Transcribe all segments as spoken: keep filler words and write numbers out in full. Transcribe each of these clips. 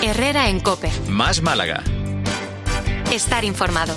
Herrera en COPE. Más Málaga. Estar informado.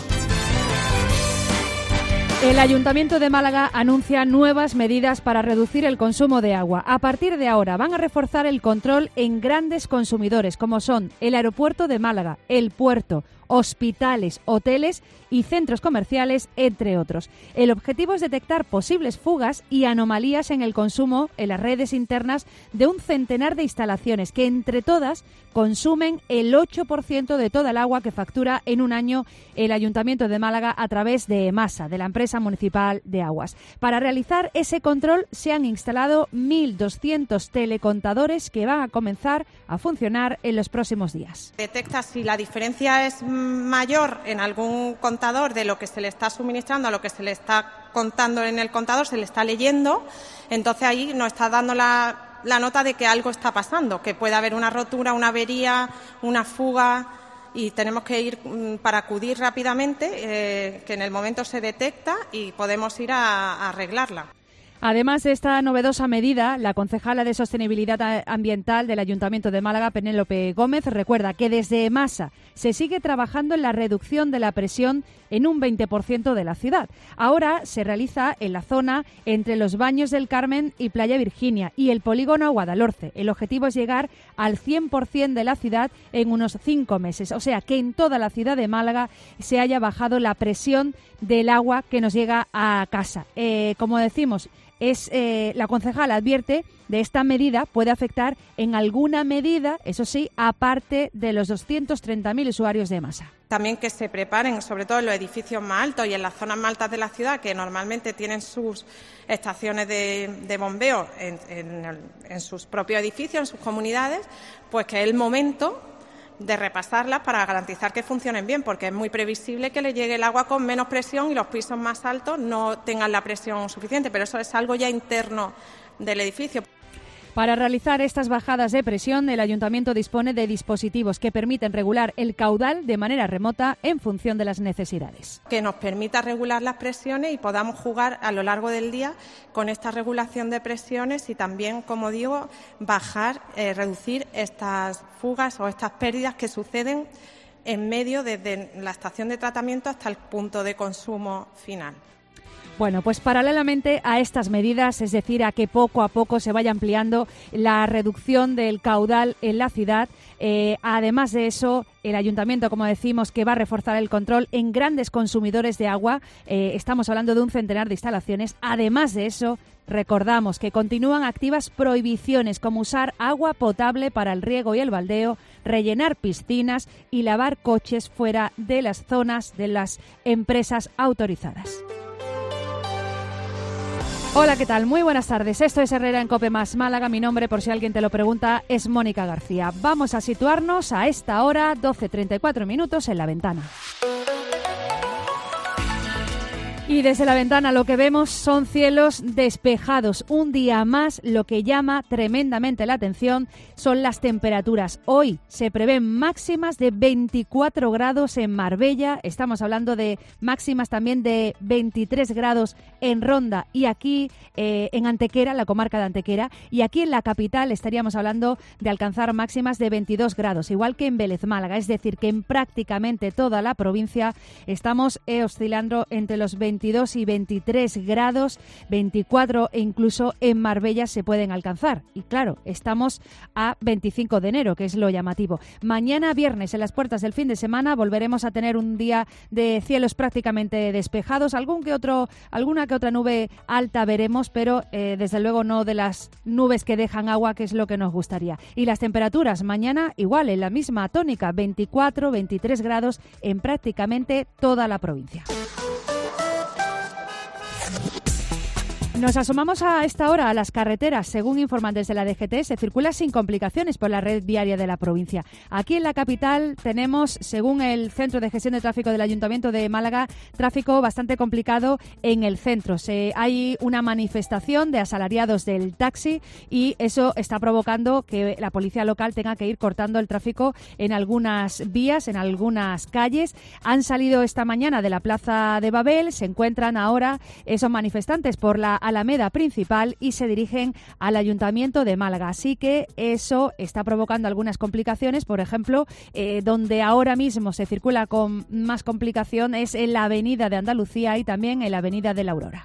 El Ayuntamiento de Málaga anuncia nuevas medidas para reducir el consumo de agua. A partir de ahora van a reforzar el control en grandes consumidores, como son el aeropuerto de Málaga, el puerto, hospitales, hoteles y centros comerciales, entre otros. El objetivo es detectar posibles fugas y anomalías en el consumo en las redes internas de un centenar de instalaciones que, entre todas, consumen el ocho por ciento de toda el agua que factura en un año el Ayuntamiento de Málaga a través de EMASA, de la Empresa Municipal de Aguas. Para realizar ese control se han instalado mil doscientos telecontadores que van a comenzar a funcionar en los próximos días. Detecta si la diferencia es mayor en algún contador de lo que se le está suministrando a lo que se le está contando en el contador, se le está leyendo, entonces ahí nos está dando la, la nota de que algo está pasando, que puede haber una rotura, una avería, una fuga, y tenemos que ir para acudir rápidamente, eh, que en el momento se detecta y podemos ir a, a arreglarla. Además de esta novedosa medida, la concejala de Sostenibilidad Ambiental del Ayuntamiento de Málaga, Penélope Gómez, recuerda que desde EMASA se sigue trabajando en la reducción de la presión en un veinte por ciento de la ciudad. Ahora se realiza en la zona entre los Baños del Carmen y Playa Virginia y el polígono Guadalhorce. El objetivo es llegar al cien por ciento de la ciudad en unos cinco meses. O sea, que en toda la ciudad de Málaga se haya bajado la presión del agua que nos llega a casa. Eh, como decimos, es eh, la concejala advierte de esta medida puede afectar en alguna medida, eso sí, aparte de los doscientos treinta mil usuarios de EMASA. También que se preparen, sobre todo en los edificios más altos y en las zonas más altas de la ciudad, que normalmente tienen sus estaciones de, de bombeo en, en, el, en sus propios edificios, en sus comunidades, pues que es el momento de repasarlas para garantizar que funcionen bien, porque es muy previsible que le llegue el agua con menos presión y los pisos más altos no tengan la presión suficiente, pero eso es algo ya interno del edificio. Para realizar estas bajadas de presión, el Ayuntamiento dispone de dispositivos que permiten regular el caudal de manera remota en función de las necesidades. Que nos permita regular las presiones y podamos jugar a lo largo del día con esta regulación de presiones y también, como digo, bajar, eh, reducir estas fugas o estas pérdidas que suceden en medio desde la estación de tratamiento hasta el punto de consumo final. Bueno, pues paralelamente a estas medidas, es decir, a que poco a poco se vaya ampliando la reducción del caudal en la ciudad, eh, además de eso, el Ayuntamiento, como decimos, que va a reforzar el control en grandes consumidores de agua, eh, estamos hablando de un centenar de instalaciones. Además de eso, recordamos que continúan activas prohibiciones como usar agua potable para el riego y el baldeo, rellenar piscinas y lavar coches fuera de las zonas de las empresas autorizadas. Hola, ¿qué tal? Muy buenas tardes. Esto es Herrera en COPE más Málaga. Mi nombre, por si alguien te lo pregunta, es Mónica García. Vamos a situarnos a esta hora, doce treinta y cuatro minutos, en La Ventana. Y desde La Ventana lo que vemos son cielos despejados. Un día más, lo que llama tremendamente la atención son las temperaturas. Hoy se prevén máximas de veinticuatro grados en Marbella. Estamos hablando de máximas también de veintitrés grados en Ronda y aquí eh, en Antequera, la comarca de Antequera. Y aquí en la capital estaríamos hablando de alcanzar máximas de veintidós grados, igual que en Vélez, Málaga. Es decir, que en prácticamente toda la provincia estamos eh, oscilando entre los veintidós y veintitrés grados, veinticuatro e incluso en Marbella se pueden alcanzar. Y claro, estamos a veinticinco de enero, que es lo llamativo. Mañana viernes, en las puertas del fin de semana, volveremos a tener un día de cielos prácticamente despejados. Algún que otro, alguna que otra nube alta veremos, pero eh, desde luego no de las nubes que dejan agua, que es lo que nos gustaría. Y las temperaturas mañana igual, en la misma tónica, veinticuatro, veintitrés grados en prácticamente toda la provincia. Nos asomamos a esta hora a las carreteras. Según informan desde la D G T, se circula sin complicaciones por la red viaria de la provincia. Aquí en la capital tenemos, según el Centro de Gestión de Tráfico del Ayuntamiento de Málaga, tráfico bastante complicado en el centro. Se, hay una manifestación de asalariados del taxi y eso está provocando que la policía local tenga que ir cortando el tráfico en algunas vías, en algunas calles. Han salido esta mañana de la Plaza de Babel, se encuentran ahora esos manifestantes por la Alameda Principal y se dirigen al Ayuntamiento de Málaga. Así que eso está provocando algunas complicaciones. Por ejemplo, eh, donde ahora mismo se circula con más complicación es en la Avenida de Andalucía y también en la Avenida de la Aurora.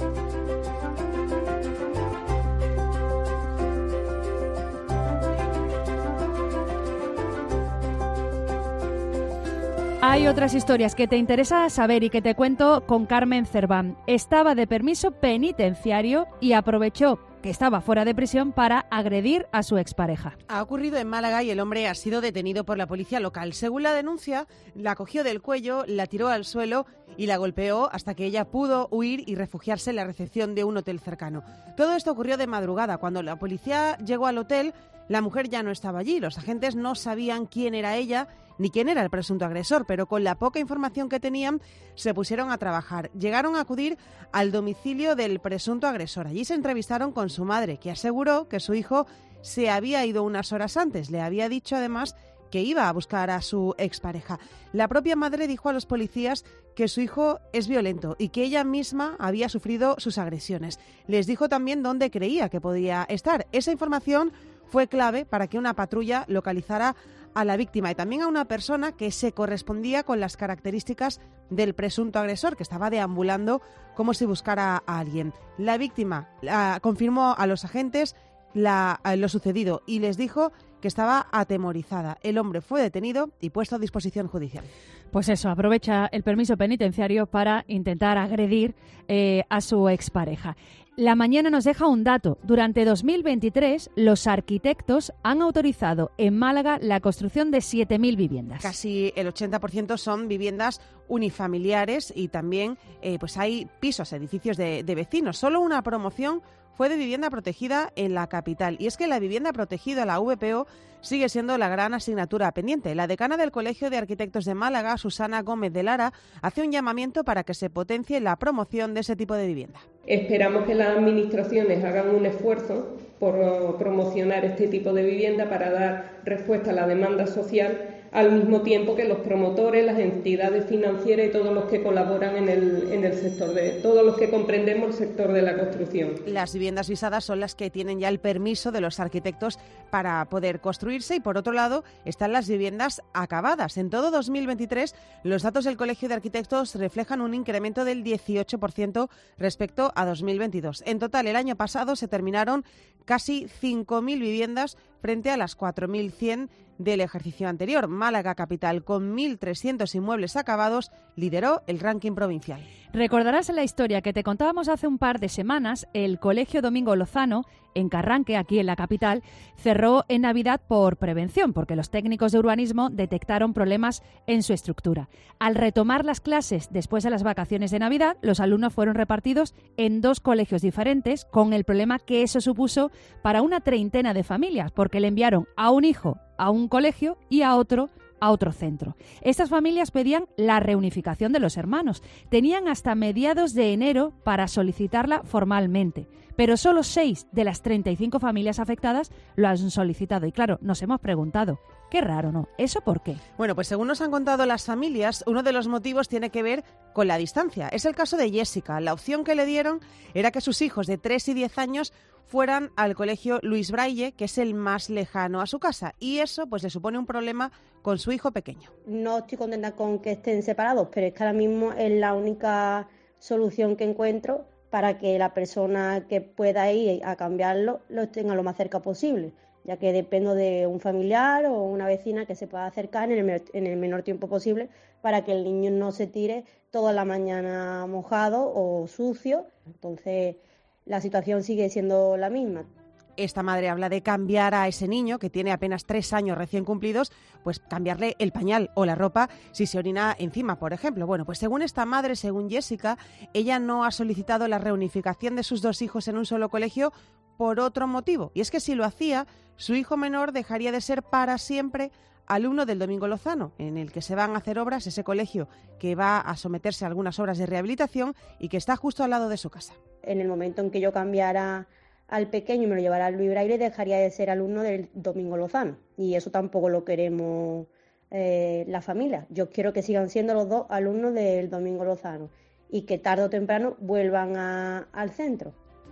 Hay otras historias que te interesa saber y que te cuento con Carmen Cerván. Estaba de permiso penitenciario y aprovechó que estaba fuera de prisión para agredir a su expareja. Ha ocurrido en Málaga y el hombre ha sido detenido por la policía local. Según la denuncia, la cogió del cuello, la tiró al suelo y la golpeó hasta que ella pudo huir y refugiarse en la recepción de un hotel cercano. Todo esto ocurrió de madrugada. Cuando la policía llegó al hotel, la mujer ya no estaba allí. Los agentes no sabían quién era ella ni quién era el presunto agresor, pero con la poca información que tenían se pusieron a trabajar. Llegaron a acudir al domicilio del presunto agresor. Allí se entrevistaron con su madre, que aseguró que su hijo se había ido unas horas antes. Le había dicho además que iba a buscar a su expareja. La propia madre dijo a los policías que su hijo es violento y que ella misma había sufrido sus agresiones. Les dijo también dónde creía que podía estar. Esa información fue clave para que una patrulla localizara a la víctima y también a una persona que se correspondía con las características del presunto agresor, que estaba deambulando como si buscara a alguien. La víctima la, confirmó a los agentes la, lo sucedido y les dijo que estaba atemorizada. El hombre fue detenido y puesto a disposición judicial. Pues eso, aprovecha el permiso penitenciario para intentar agredir eh, a su expareja. La mañana nos deja un dato. Durante dos mil veintitrés, los arquitectos han autorizado en Málaga la construcción de siete mil viviendas. Casi el ochenta por ciento son viviendas unifamiliares y también eh, pues hay pisos, edificios de, de vecinos. Solo una promoción fue de vivienda protegida en la capital. Y es que la vivienda protegida, la V P O, sigue siendo la gran asignatura pendiente. La decana del Colegio de Arquitectos de Málaga, Susana Gómez de Lara, hace un llamamiento para que se potencie la promoción de ese tipo de vivienda. Esperamos que las administraciones hagan un esfuerzo por promocionar este tipo de vivienda para dar respuesta a la demanda social, al mismo tiempo que los promotores, las entidades financieras y todos los que colaboran en el, en el sector, de todos los que comprendemos el sector de la construcción. Las viviendas visadas son las que tienen ya el permiso de los arquitectos para poder construirse y, por otro lado, están las viviendas acabadas. En todo dos mil veintitrés, los datos del Colegio de Arquitectos reflejan un incremento del dieciocho por ciento respecto a dos mil veintidós. En total, el año pasado se terminaron casi cinco mil viviendas frente a las cuatro mil cien del ejercicio anterior. Málaga capital, con mil trescientos inmuebles acabados, lideró el ranking provincial. Recordarás la historia que te contábamos hace un par de semanas. El Colegio Domingo Lozano, en Carranque, aquí en la capital, cerró en Navidad por prevención, porque los técnicos de urbanismo detectaron problemas en su estructura. Al retomar las clases después de las vacaciones de Navidad, los alumnos fueron repartidos en dos colegios diferentes, con el problema que eso supuso para una treintena de familias, porque le enviaron a un hijo a un colegio y a otro a otro centro. Estas familias pedían la reunificación de los hermanos. Tenían hasta mediados de enero para solicitarla formalmente, pero solo seis de las treinta y cinco familias afectadas lo han solicitado. Y claro, nos hemos preguntado, qué raro, ¿no? ¿Eso por qué? Bueno, pues según nos han contado las familias, uno de los motivos tiene que ver con la distancia. Es el caso de Jessica. La opción que le dieron era que sus hijos de tres y diez años fueran al colegio Luis Braille, que es el más lejano a su casa, y eso pues le supone un problema con su hijo pequeño. No estoy contenta con que estén separados, pero es que ahora mismo es la única solución que encuentro para que la persona que pueda ir a cambiarlo lo tenga lo más cerca posible, ya que dependo de un familiar o una vecina que se pueda acercar en el, en el menor tiempo posible para que el niño no se tire toda la mañana mojado o sucio. Entonces la situación sigue siendo la misma. Esta madre habla de cambiar a ese niño, que tiene apenas tres años recién cumplidos, pues cambiarle el pañal o la ropa si se orina encima, por ejemplo. Bueno, pues según esta madre, según Jessica, ella no ha solicitado la reunificación de sus dos hijos en un solo colegio por otro motivo. Y es que si lo hacía, su hijo menor dejaría de ser para siempre alumno del Domingo Lozano, en el que se van a hacer obras, ese colegio que va a someterse a algunas obras de rehabilitación y que está justo al lado de su casa. En el momento en que yo cambiara al pequeño y me lo llevara al Luis Braille, dejaría de ser alumno del Domingo Lozano, y eso tampoco lo queremos eh, la familia. Yo quiero que sigan siendo los dos alumnos del Domingo Lozano y que tarde o temprano vuelvan a, al centro.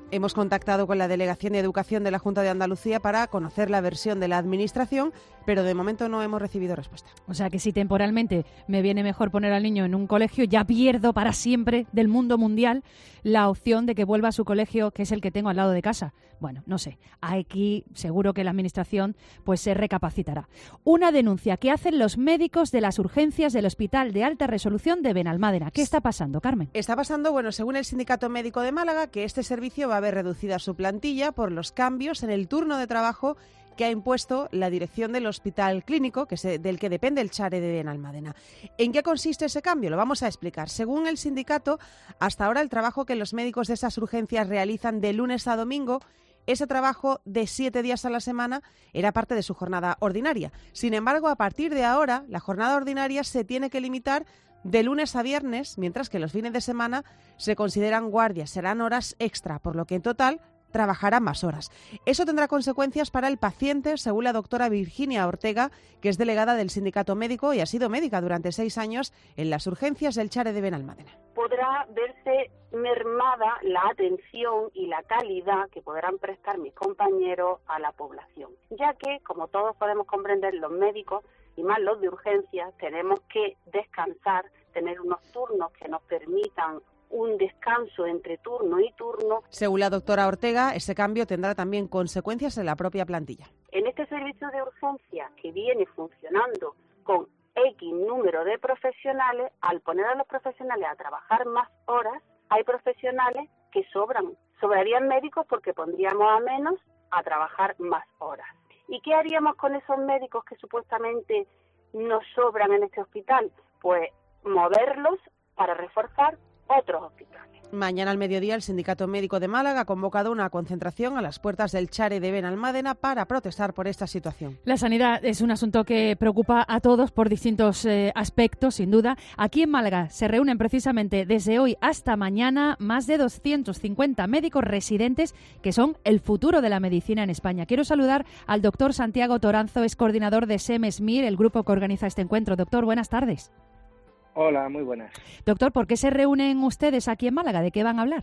Hemos contactado con la Delegación de Educación de la Junta de Andalucía para conocer la versión de la Administración, pero de momento no hemos recibido respuesta. O sea que si temporalmente me viene mejor poner al niño en un colegio, ya pierdo para siempre del mundo mundial la opción de que vuelva a su colegio, que es el que tengo al lado de casa. Bueno, no sé, aquí seguro que la Administración pues se recapacitará. Una denuncia que hacen los médicos de las urgencias del Hospital de Alta Resolución de Benalmádena. ¿Qué está pasando, Carmen? Está pasando, bueno, según el Sindicato Médico de Málaga, que este servicio va a ver reducida su plantilla por los cambios en el turno de trabajo que ha impuesto la dirección del Hospital Clínico, que es del que depende el Chare de Benalmádena. ¿En qué consiste ese cambio? Lo vamos a explicar. Según el sindicato, hasta ahora el trabajo que los médicos de esas urgencias realizan de lunes a domingo, ese trabajo de siete días a la semana era parte de su jornada ordinaria. Sin embargo, a partir de ahora, la jornada ordinaria se tiene que limitar de lunes a viernes, mientras que los fines de semana se consideran guardias, serán horas extra, por lo que en total trabajará más horas. Eso tendrá consecuencias para el paciente, según la doctora Virginia Ortega, que es delegada del Sindicato Médico y ha sido médica durante seis años en las urgencias del Chare de Benalmádena. Podrá verse mermada la atención y la calidad que podrán prestar mis compañeros a la población, ya que, como todos podemos comprender, los médicos y más los de urgencias tenemos que descansar, tener unos turnos que nos permitan un descanso entre turno y turno. Según la doctora Ortega, ese cambio tendrá también consecuencias en la propia plantilla. En este servicio de urgencia que viene funcionando con X número de profesionales, al poner a los profesionales a trabajar más horas, hay profesionales que sobran. Sobrarían médicos porque pondríamos a menos a trabajar más horas. ¿Y qué haríamos con esos médicos que supuestamente nos sobran en este hospital? Pues moverlos para reforzar otros hospitales. Mañana al mediodía el Sindicato Médico de Málaga ha convocado una concentración a las puertas del Chare de Benalmádena para protestar por esta situación. La sanidad es un asunto que preocupa a todos por distintos eh, aspectos, sin duda. Aquí en Málaga se reúnen precisamente desde hoy hasta mañana más de doscientos cincuenta médicos residentes que son el futuro de la medicina en España. Quiero saludar al doctor Santiago Toranzo, es coordinador de SEMESMIR, el grupo que organiza este encuentro. Doctor, buenas tardes. Hola, muy buenas. Doctor, ¿por qué se reúnen ustedes aquí en Málaga? ¿De qué van a hablar?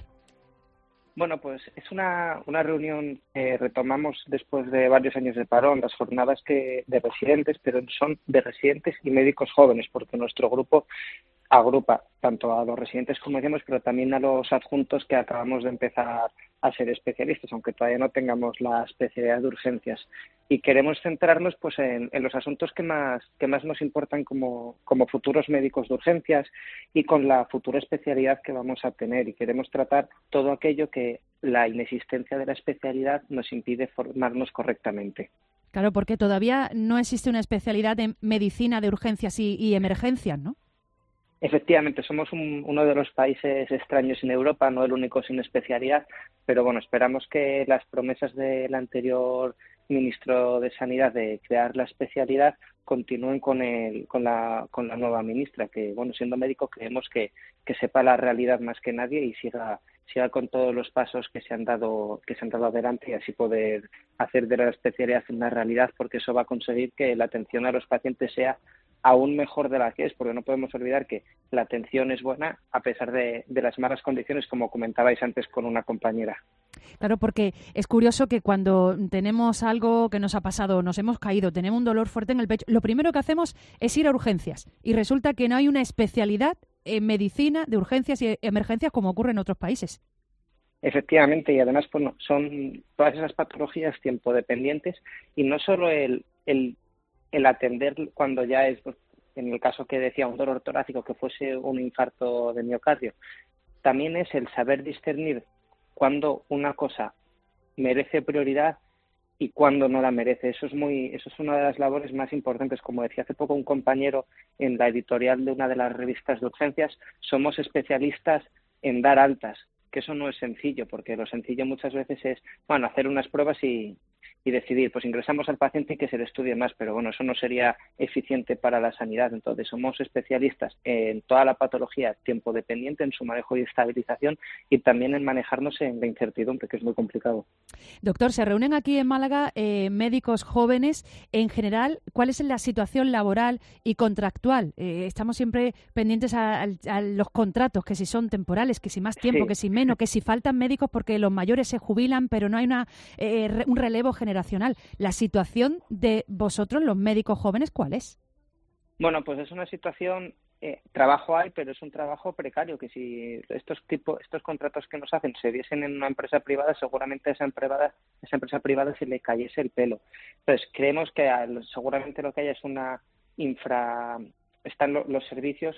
Bueno, pues es una, una reunión que retomamos después de varios años de parón, las jornadas que de residentes, pero son de residentes y médicos jóvenes, porque nuestro grupo agrupa tanto a los residentes, como decíamos, pero también a los adjuntos que acabamos de empezar a ser especialistas, aunque todavía no tengamos la especialidad de urgencias. Y queremos centrarnos pues en, en los asuntos que más que más nos importan como, como futuros médicos de urgencias y con la futura especialidad que vamos a tener. Y queremos tratar todo aquello que la inexistencia de la especialidad nos impide formarnos correctamente. Claro, porque todavía no existe una especialidad en medicina de urgencias y, y emergencias, ¿no? Efectivamente, somos un, uno de los países extraños en Europa, no el único sin especialidad, pero bueno, esperamos que las promesas del anterior ministro de Sanidad de crear la especialidad continúen con el, con la, con la nueva ministra, que bueno, siendo médico creemos que, que sepa la realidad más que nadie y siga, siga con todos los pasos que se han dado, que se han dado adelante y así poder hacer de la especialidad una realidad, porque eso va a conseguir que la atención a los pacientes sea aún mejor de la que es, porque no podemos olvidar que la atención es buena a pesar de, de las malas condiciones, como comentabais antes con una compañera. Claro, porque es curioso que cuando tenemos algo que nos ha pasado, nos hemos caído, tenemos un dolor fuerte en el pecho, lo primero que hacemos es ir a urgencias y resulta que no hay una especialidad en medicina de urgencias y emergencias como ocurre en otros países. Efectivamente, y además pues, no, son todas esas patologías tiempo dependientes y no solo el, el el atender cuando ya es, en el caso que decía, un dolor torácico, que fuese un infarto de miocardio, también es el saber discernir cuándo una cosa merece prioridad y cuándo no la merece. Eso es muy, eso es una de las labores más importantes. Como decía hace poco un compañero en la editorial de una de las revistas de urgencias, somos especialistas en dar altas, que eso no es sencillo, porque lo sencillo muchas veces es, bueno, hacer unas pruebas y y decidir, pues ingresamos al paciente y que se le estudie más, pero bueno, eso no sería eficiente para la sanidad. Entonces somos especialistas en toda la patología tiempo dependiente, en su manejo y estabilización, y también en manejarnos en la incertidumbre, que es muy complicado. Doctor, se reúnen aquí en Málaga eh, médicos jóvenes. En general, ¿cuál es la situación laboral y contractual? Eh, estamos siempre pendientes a, a, a los contratos, que si son temporales, que si más tiempo, sí. que si menos, que si faltan médicos porque los mayores se jubilan, pero no hay una eh, re, un relevo generacional. La situación de vosotros, los médicos jóvenes, ¿cuál es? Bueno, pues es una situación, eh, trabajo hay, pero es un trabajo precario, que si estos tipo, estos contratos que nos hacen se diesen en una empresa privada, seguramente a esa empresa, esa empresa privada se le cayese el pelo. Entonces, creemos que al, seguramente lo que haya es una infra, están lo, los servicios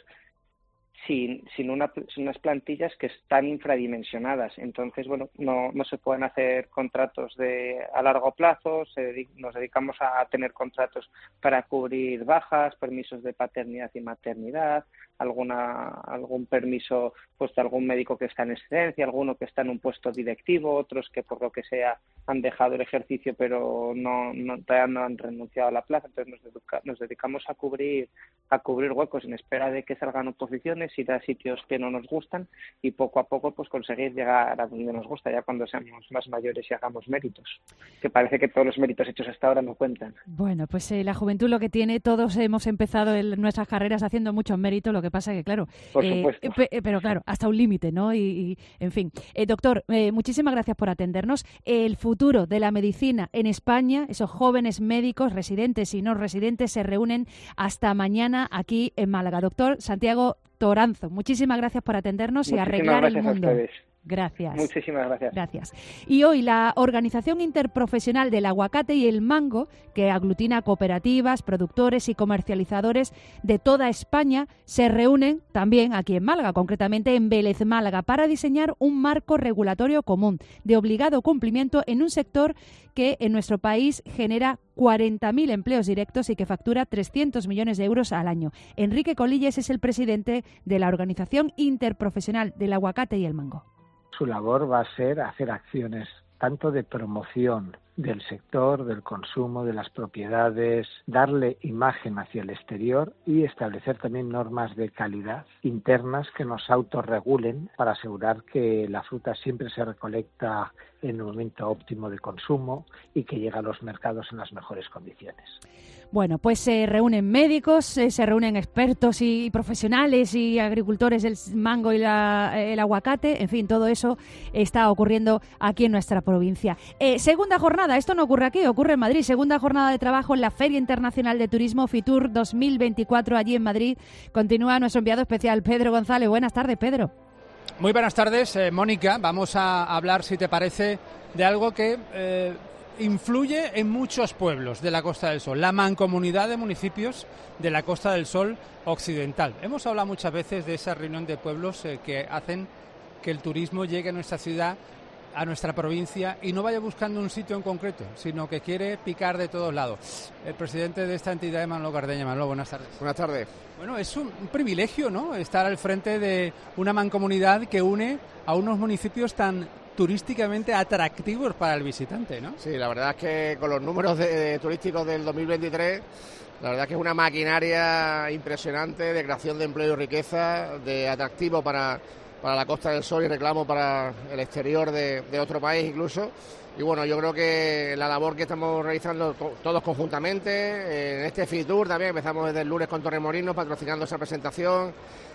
sin, sin, una, sin unas plantillas que están infradimensionadas. Entonces, bueno, no, no se pueden hacer contratos de a largo plazo, se dedic- nos dedicamos a tener contratos para cubrir bajas, permisos de paternidad y maternidad, alguna algún permiso pues de algún médico que está en excedencia, alguno que está en un puesto directivo, otros que por lo que sea han dejado el ejercicio pero no, no todavía no han renunciado a la plaza. Entonces nos, dedica, nos dedicamos a cubrir a cubrir huecos en espera de que salgan oposiciones, ir a sitios que no nos gustan y poco a poco pues conseguir llegar a donde nos gusta, ya cuando seamos más mayores y hagamos méritos, que parece que todos los méritos hechos hasta ahora no cuentan. Bueno, pues eh, la juventud lo que tiene, todos hemos empezado en nuestras carreras haciendo muchos méritos, lo que pasa que claro, por eh, supuesto. Pe- pero claro, hasta un límite, ¿no? Y, y en fin, eh, doctor, eh, muchísimas gracias por atendernos. El futuro de la medicina en España, esos jóvenes médicos, residentes y no residentes, se reúnen hasta mañana aquí en Málaga. Doctor Santiago Toranzo, muchísimas gracias por atendernos Muchísimas y arreglar el mundo. A ustedes. Gracias. Muchísimas gracias. Gracias. Y hoy la Organización Interprofesional del Aguacate y el Mango, que aglutina cooperativas, productores y comercializadores de toda España, se reúnen también aquí en Málaga, concretamente en Vélez, Málaga, para diseñar un marco regulatorio común de obligado cumplimiento en un sector que en nuestro país genera cuarenta mil empleos directos y que factura trescientos millones de euros al año. Enrique Colilles es el presidente de la Organización Interprofesional del Aguacate y el Mango. Su labor va a ser hacer acciones tanto de promoción del sector, del consumo, de las propiedades, darle imagen hacia el exterior y establecer también normas de calidad internas que nos autorregulen para asegurar que la fruta siempre se recolecta en el momento óptimo de consumo y que llega a los mercados en las mejores condiciones. Bueno, pues se reúnen médicos, eh, se reúnen expertos y profesionales y agricultores del mango y la, el aguacate, en fin, todo eso está ocurriendo aquí en nuestra provincia. Eh, segunda jornada, esto no ocurre aquí, ocurre en Madrid, segunda jornada de trabajo en la Feria Internacional de Turismo Fitur dos mil veinticuatro allí en Madrid. Continúa nuestro enviado especial, Pedro González. Buenas tardes, Pedro. Muy buenas tardes, eh, Mónica. Vamos a hablar, si te parece, de algo que eh, influye en muchos pueblos de la Costa del Sol, la mancomunidad de municipios de la Costa del Sol occidental. Hemos hablado muchas veces de esa reunión de pueblos eh, que hacen que el turismo llegue a nuestra ciudad, a nuestra provincia, y no vaya buscando un sitio en concreto, sino que quiere picar de todos lados. El presidente de esta entidad es Manolo Cardeña. Manolo, buenas tardes. Buenas tardes. Bueno, es un, un privilegio, ¿no?, estar al frente de una mancomunidad que une a unos municipios tan turísticamente atractivos para el visitante, ¿no? Sí, la verdad es que con los números de, de turísticos del dos mil veintitrés, la verdad es que es una maquinaria impresionante de creación de empleo y riqueza, de atractivo para, para la Costa del Sol y reclamo para el exterior de, de otro país incluso. Y bueno, yo creo que la labor que estamos realizando todos conjuntamente, en este Fitur también, empezamos desde el lunes con Torremolinos patrocinando esa presentación.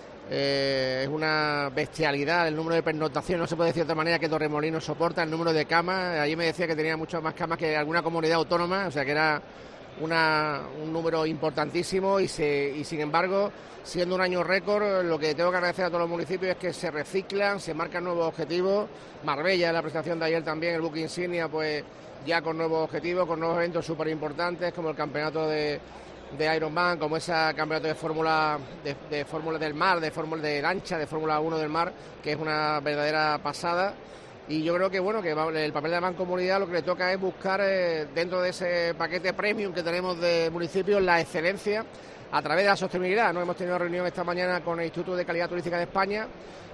Eh, es una bestialidad el número de pernoctaciones, no se puede decir de otra manera que Torremolinos soporta el número de camas. Allí me decía que tenía muchas más camas que alguna comunidad autónoma, o sea que era una, un número importantísimo y, se, y sin embargo, siendo un año récord, lo que tengo que agradecer a todos los municipios es que se reciclan, se marcan nuevos objetivos. Marbella, en la presentación de ayer también, el buque insignia, pues ya con nuevos objetivos, con nuevos eventos súper importantes como el campeonato de de Ironman, como ese campeonato de fórmula de, de fórmula del mar, de fórmula de lancha, de Fórmula uno del mar, que es una verdadera pasada. Y yo creo que bueno, que el papel de la mancomunidad lo que le toca es buscar eh, dentro de ese paquete premium que tenemos de municipios la excelencia a través de la sostenibilidad, ¿no? Hemos tenido una reunión esta mañana con el Instituto de Calidad Turística de España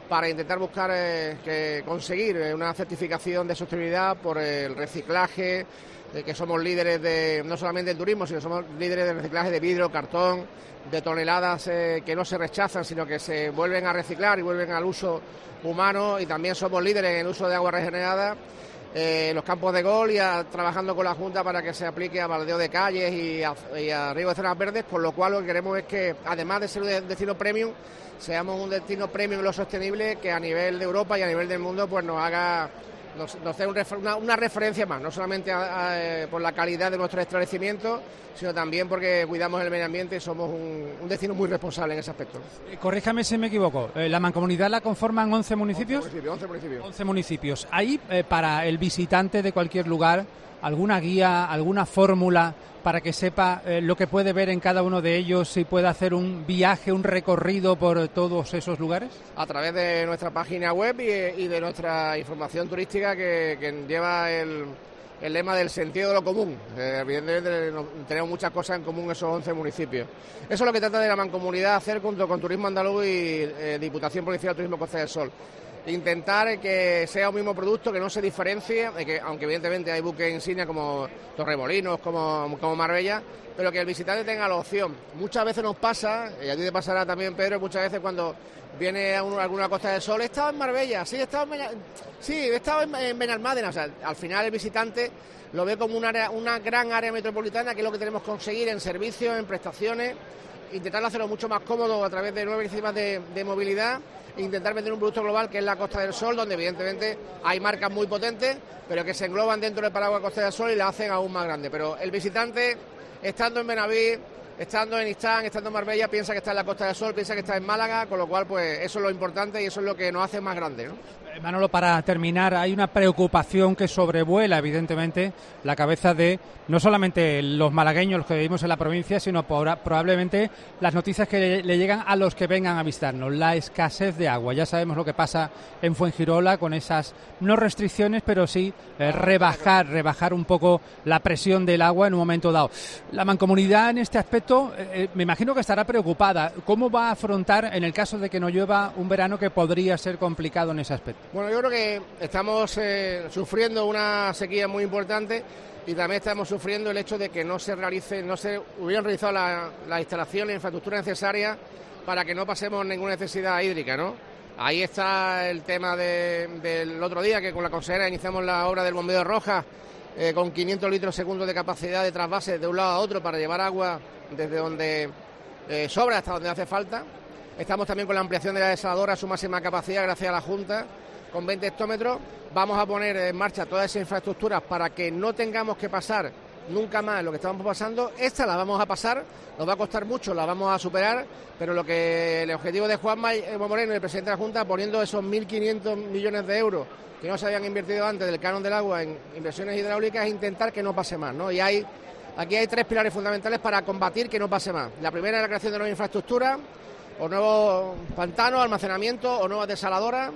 para intentar buscar eh, que conseguir una certificación de sostenibilidad por el reciclaje, eh, que somos líderes de no solamente del turismo, sino somos líderes del reciclaje de vidrio, cartón, de toneladas eh, que no se rechazan, sino que se vuelven a reciclar y vuelven al uso humano, y también somos líderes en el uso de agua regenerada eh, en los campos de golf y a, trabajando con la Junta para que se aplique a baldeo de calles y a, y a riego de zonas verdes, por lo cual lo que queremos es que, además de ser un destino premium, seamos un destino premium en lo sostenible, que a nivel de Europa y a nivel del mundo pues nos haga nos, nos dé un refer, una, una referencia más, no solamente a, a, eh, por la calidad de nuestros establecimientos, sino también porque cuidamos el medio ambiente y somos un, un destino muy responsable en ese aspecto. Eh, corríjame si me equivoco, eh, ¿la mancomunidad la conforman once municipios? once municipios. once municipios. once municipios. ¿Hay eh, para el visitante de cualquier lugar alguna guía, alguna fórmula para que sepa eh, lo que puede ver en cada uno de ellos y pueda hacer un viaje, un recorrido por todos esos lugares? A través de nuestra página web y, y de nuestra información turística que, que lleva el, el lema del sentido de lo común. Eh, evidentemente no, tenemos muchas cosas en común esos once municipios. Eso es lo que trata de la mancomunidad hacer junto con Turismo Andaluz y eh, Diputación Provincial de Turismo Costa del Sol. Intentar que sea un mismo producto, que no se diferencie, que aunque evidentemente hay buques insignia como Torremolinos, como, como Marbella, pero que el visitante tenga la opción. Muchas veces nos pasa, y a ti te pasará también, Pedro, muchas veces cuando viene a, un, a alguna Costa del Sol, he estado en Marbella, sí, he estado en, sí, he estado en, en Benalmádena, o sea, al final el visitante lo ve como un área, una gran área metropolitana, que es lo que tenemos que conseguir en servicios, en prestaciones, intentar hacerlo mucho más cómodo a través de nuevas iniciativas de, de movilidad, e intentar vender un producto global que es la Costa del Sol, donde evidentemente hay marcas muy potentes, pero que se engloban dentro del paraguas Costa del Sol y la hacen aún más grande. Pero el visitante, estando en Benaví, estando en Istán, estando en Marbella, piensa que está en la Costa del Sol, piensa que está en Málaga, con lo cual pues eso es lo importante y eso es lo que nos hace más grande, ¿no? Manolo, para terminar, hay una preocupación que sobrevuela evidentemente la cabeza de no solamente los malagueños, los que vivimos en la provincia, sino por, probablemente las noticias que le, le llegan a los que vengan a visitarnos, la escasez de agua. Ya sabemos lo que pasa en Fuengirola con esas, no restricciones, pero sí eh, rebajar, rebajar un poco la presión del agua en un momento dado. La mancomunidad en este aspecto, eh, me imagino que estará preocupada. ¿Cómo va a afrontar en el caso de que no llueva un verano que podría ser complicado en ese aspecto? Bueno, yo creo que estamos eh, sufriendo una sequía muy importante y también estamos sufriendo el hecho de que no se realicen, no se hubieran realizado las la instalaciones, la infraestructura necesaria para que no pasemos ninguna necesidad hídrica, ¿no? Ahí está el tema de, del otro día, que con la consejera iniciamos la obra del bombeo de Rojas eh, con quinientos litros segundo de capacidad de trasvase de un lado a otro para llevar agua desde donde eh, sobra hasta donde hace falta. Estamos también con la ampliación de la desaladora a su máxima capacidad gracias a la Junta, con veinte hectómetros. Vamos a poner en marcha todas esas infraestructuras para que no tengamos que pasar nunca más lo que estamos pasando. Esta la vamos a pasar, nos va a costar mucho, la vamos a superar, pero lo que el objetivo de Juanma Moreno, el presidente de la Junta, poniendo esos mil quinientos millones de euros que no se habían invertido antes del canon del agua en inversiones hidráulicas, es intentar que no pase más, ¿no? Y hay, aquí hay tres pilares fundamentales para combatir que no pase más. La primera es la creación de nuevas infraestructuras, o nuevos pantanos, almacenamiento, o nuevas desaladoras.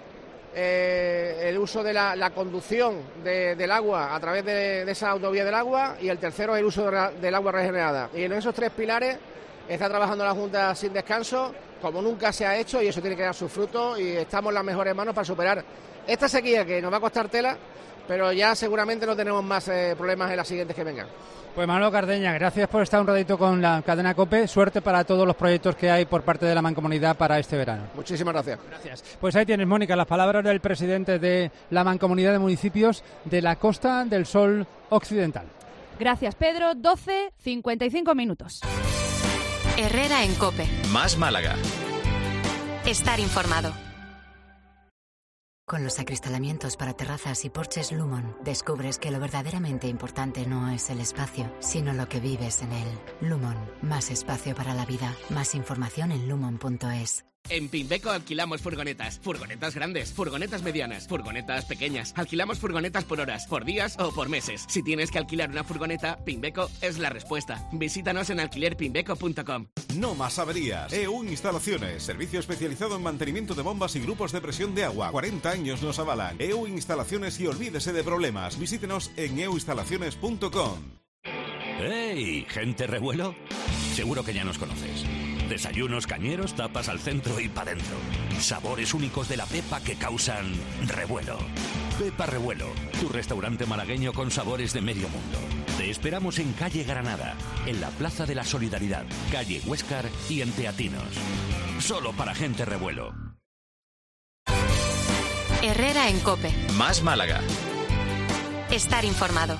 Eh, el uso de la, la conducción de, del agua a través de, de esa autovía del agua, y el tercero es el uso de la, del agua regenerada. Y en esos tres pilares está trabajando la Junta sin descanso, como nunca se ha hecho, y eso tiene que dar sus frutos, y estamos en las mejores manos para superar esta sequía que nos va a costar tela, pero ya seguramente no tenemos más eh, problemas en las siguientes que vengan. Pues Manolo Cardeña, gracias por estar un ratito con la cadena COPE. Suerte para todos los proyectos que hay por parte de la Mancomunidad para este verano. Muchísimas gracias. Gracias. Pues ahí tienes, Mónica, las palabras del presidente de la Mancomunidad de Municipios de la Costa del Sol Occidental. Gracias, Pedro. doce cincuenta y cinco minutos. Herrera en COPE. Más Málaga. Estar informado. Con los acristalamientos para terrazas y porches Lumon, descubres que lo verdaderamente importante no es el espacio, sino lo que vives en él. Lumon, más espacio para la vida. Más información en lumon punto es. En Pimbeco alquilamos furgonetas. Furgonetas grandes, furgonetas medianas, furgonetas pequeñas. Alquilamos furgonetas por horas, por días o por meses. Si tienes que alquilar una furgoneta, Pimbeco es la respuesta. Visítanos en alquiler pimbeco punto com. No más averías. E U Instalaciones, servicio especializado en mantenimiento de bombas y grupos de presión de agua. cuarenta años nos avalan. E U Instalaciones y olvídese de problemas. Visítenos en e u instalaciones punto com. ¡Hey, gente revuelo! Seguro que ya nos conoces. Desayunos cañeros, tapas al centro y para dentro. Sabores únicos de la Pepa que causan revuelo. Pepa Revuelo, tu restaurante malagueño con sabores de medio mundo. Te esperamos en calle Granada, en la Plaza de la Solidaridad, calle Huéscar y en Teatinos. Solo para gente revuelo. Herrera en COPE. Más Málaga. Estar informado.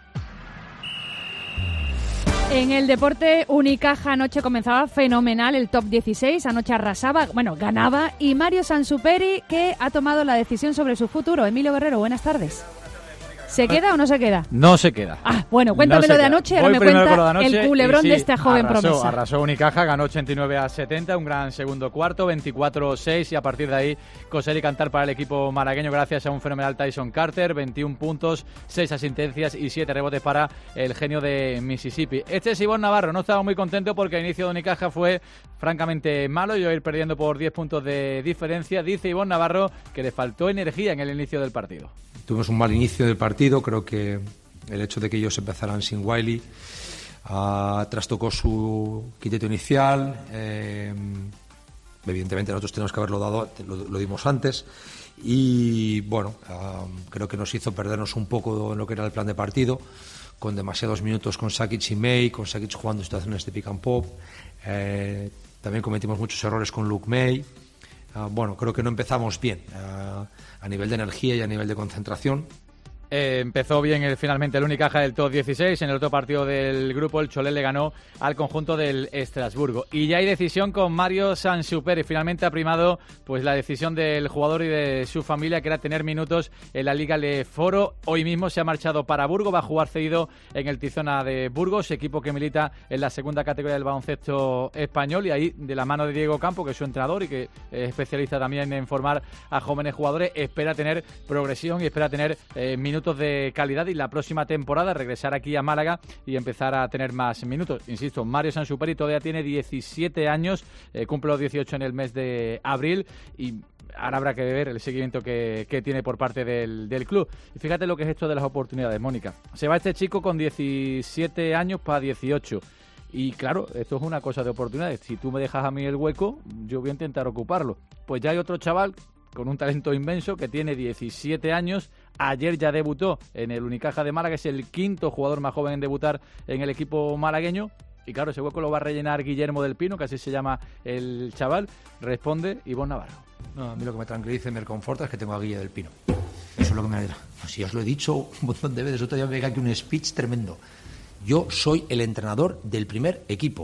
En el deporte, Unicaja anoche comenzaba fenomenal el top dieciséis, anoche arrasaba, bueno, ganaba, y Mario Sansuperi, que ha tomado la decisión sobre su futuro. Emilio Guerrero, buenas tardes. ¿Se queda o no se queda? No se queda. Ah, bueno, cuéntame no lo de anoche, ahora Voy me cuenta de anoche, el culebrón sí, de esta joven arrasó, promesa. Arrasó Unicaja, ganó ochenta y nueve a setenta, un gran segundo cuarto, veinticuatro seis, y a partir de ahí coser y cantar para el equipo malagueño gracias a un fenomenal Tyson Carter, veintiún puntos, seis asistencias y siete rebotes para el genio de Mississippi. Este es Ivonne Navarro, no estaba muy contento porque el inicio de Unicaja fue francamente malo, y ir perdiendo por diez puntos de diferencia. Dice Ivonne Navarro que le faltó energía en el inicio del partido. Tuvimos un mal inicio del partido, creo que el hecho de que ellos empezaran sin Wiley uh, trastocó su quinteto inicial. Eh, evidentemente nosotros tenemos que haberlo dado, lo, lo dimos antes, y bueno, uh, creo que nos hizo perdernos un poco en lo que era el plan de partido, con demasiados minutos con Sakic y May, con Sakic jugando situaciones de pick and pop. Eh, también cometimos muchos errores con Luke May. Uh, bueno, creo que no empezamos bien uh, a nivel de energía y a nivel de concentración. Eh, empezó bien el, finalmente el Unicaja del top dieciséis. En el otro partido del grupo, el Cholet le ganó al conjunto del Estrasburgo. Y ya hay decisión con Mario Sansuperi. Finalmente ha primado pues la decisión del jugador y de su familia, que era tener minutos en la Liga Leforo. Hoy mismo se ha marchado para Burgos, va a jugar cedido en el Tizona de Burgos, equipo que milita en la segunda categoría del baloncesto español, y ahí, de la mano de Diego Campo, que es su entrenador y que es especialista también en formar a jóvenes jugadores, espera tener progresión y espera tener eh, minutos de calidad, y la próxima temporada regresar aquí a Málaga y empezar a tener más minutos. Insisto, Mario Sansuperi todavía tiene diecisiete años, eh, cumple los dieciocho en el mes de abril, y ahora habrá que ver el seguimiento que, que tiene por parte del, del club. Y fíjate lo que es esto de las oportunidades, Mónica. Se va este chico con diecisiete años para dieciocho. Y claro, esto es una cosa de oportunidades. Si tú me dejas a mí el hueco, yo voy a intentar ocuparlo. Pues ya hay otro chaval con un talento inmenso que tiene diecisiete años. Ayer ya debutó en el Unicaja de Málaga, es el quinto jugador más joven en debutar en el equipo malagueño. Y claro, ese hueco lo va a rellenar Guillermo del Pino, que así se llama el chaval. Responde Ivonne Navarro. No, a mí lo que me tranquiliza y me reconforta es que tengo a Guille del Pino. Eso es lo que me alegra. Si os lo he dicho un montón de veces, otro día me venga aquí un speech tremendo. Yo soy el entrenador del primer equipo.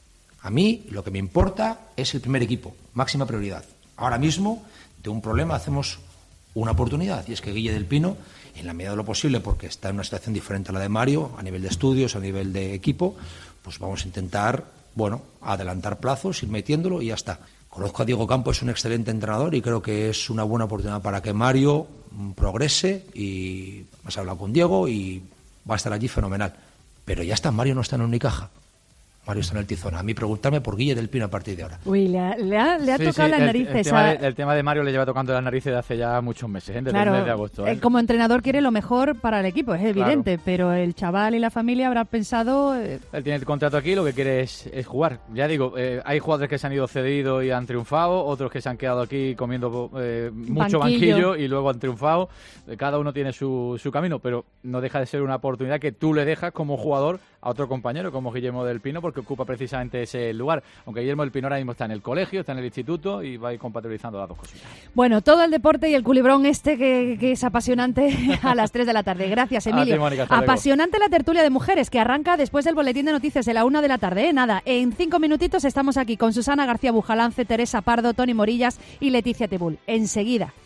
A mí lo que me importa es el primer equipo, máxima prioridad. Ahora mismo, de un problema hacemos una oportunidad, y es que Guille del Pino, en la medida de lo posible, porque está en una situación diferente a la de Mario, a nivel de estudios, a nivel de equipo, pues vamos a intentar, bueno, adelantar plazos, ir metiéndolo y ya está. Conozco a Diego Campo, es un excelente entrenador, y creo que es una buena oportunidad para que Mario progrese, y vas a hablar con Diego y va a estar allí fenomenal. Pero ya está, Mario no está en Unicaja. Mario está en el Tizona. A mí preguntarme por Guille del Pino a partir de ahora. Uy, le ha, le ha, le ha sí, tocado sí, las el, narices. El tema, a... de, el tema de Mario le lleva tocando las narices de hace ya muchos meses, ¿eh? Desde claro, el mes de agosto. ¿eh? Como entrenador quiere lo mejor para el equipo, es evidente, claro. Pero el chaval y la familia habrán pensado... Eh... Él tiene el contrato aquí, lo que quiere es, es jugar. Ya digo, eh, hay jugadores que se han ido cedidos y han triunfado, otros que se han quedado aquí comiendo eh, mucho banquillo. banquillo y luego han triunfado. Cada uno tiene su, su camino, pero no deja de ser una oportunidad que tú le dejas como jugador a otro compañero como Guillermo del Pino, porque ocupa precisamente ese lugar. Aunque Guillermo del Pino ahora mismo está en el colegio, está en el instituto y va a ir compatibilizando las dos cosas. Bueno, todo el deporte y el culebrón este que, que es apasionante a las tres de la tarde. Gracias, Emilio. A ti, Mónica, apasionante la tertulia de mujeres que arranca después del boletín de noticias de la una de la tarde. ¿eh? Nada, en cinco minutitos estamos aquí con Susana García Bujalance, Teresa Pardo, Toni Morillas y Leticia Tebul. Enseguida.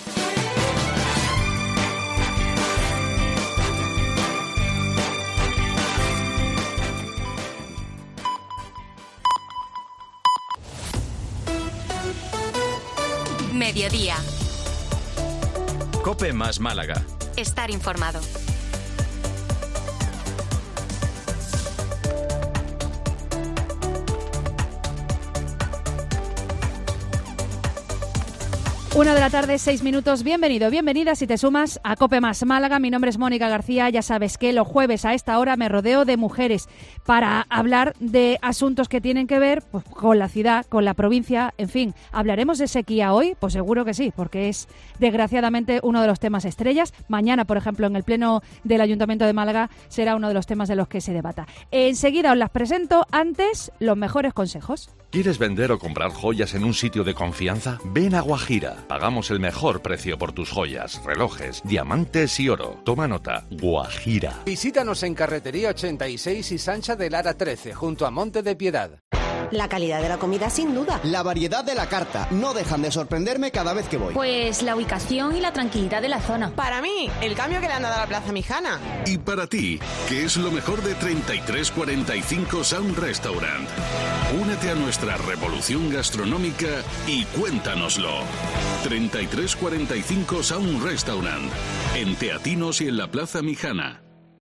Mediodía. COPE más Málaga. Estar informado. Una de la tarde, seis minutos. Bienvenido, bienvenida si te sumas a COPE Más Málaga. Mi nombre es Mónica García. Ya sabes que los jueves a esta hora me rodeo de mujeres para hablar de asuntos que tienen que ver pues, con la ciudad, con la provincia. En fin, ¿hablaremos de sequía hoy? Pues seguro que sí, porque es desgraciadamente uno de los temas estrellas. Mañana, por ejemplo, en el Pleno del Ayuntamiento de Málaga será uno de los temas de los que se debata. Enseguida os las presento. Antes, los mejores consejos. ¿Quieres vender o comprar joyas en un sitio de confianza? Ven a Guajira. Pagamos el mejor precio por tus joyas, relojes, diamantes y oro. Toma nota. Guajira. Visítanos en Carretería ochenta y seis y Sancha de Lara trece, junto a Monte de Piedad. La calidad de la comida, sin duda. La variedad de la carta. No dejan de sorprenderme cada vez que voy. Pues la ubicación y la tranquilidad de la zona. Para mí, el cambio que le han dado a la Plaza Mijana. Y para ti, ¿qué es lo mejor de treinta y tres cuarenta y cinco Sound Restaurant? Únete a nuestra revolución gastronómica y cuéntanoslo. treinta y tres cuarenta y cinco Sound Restaurant. En Teatinos y en la Plaza Mijana.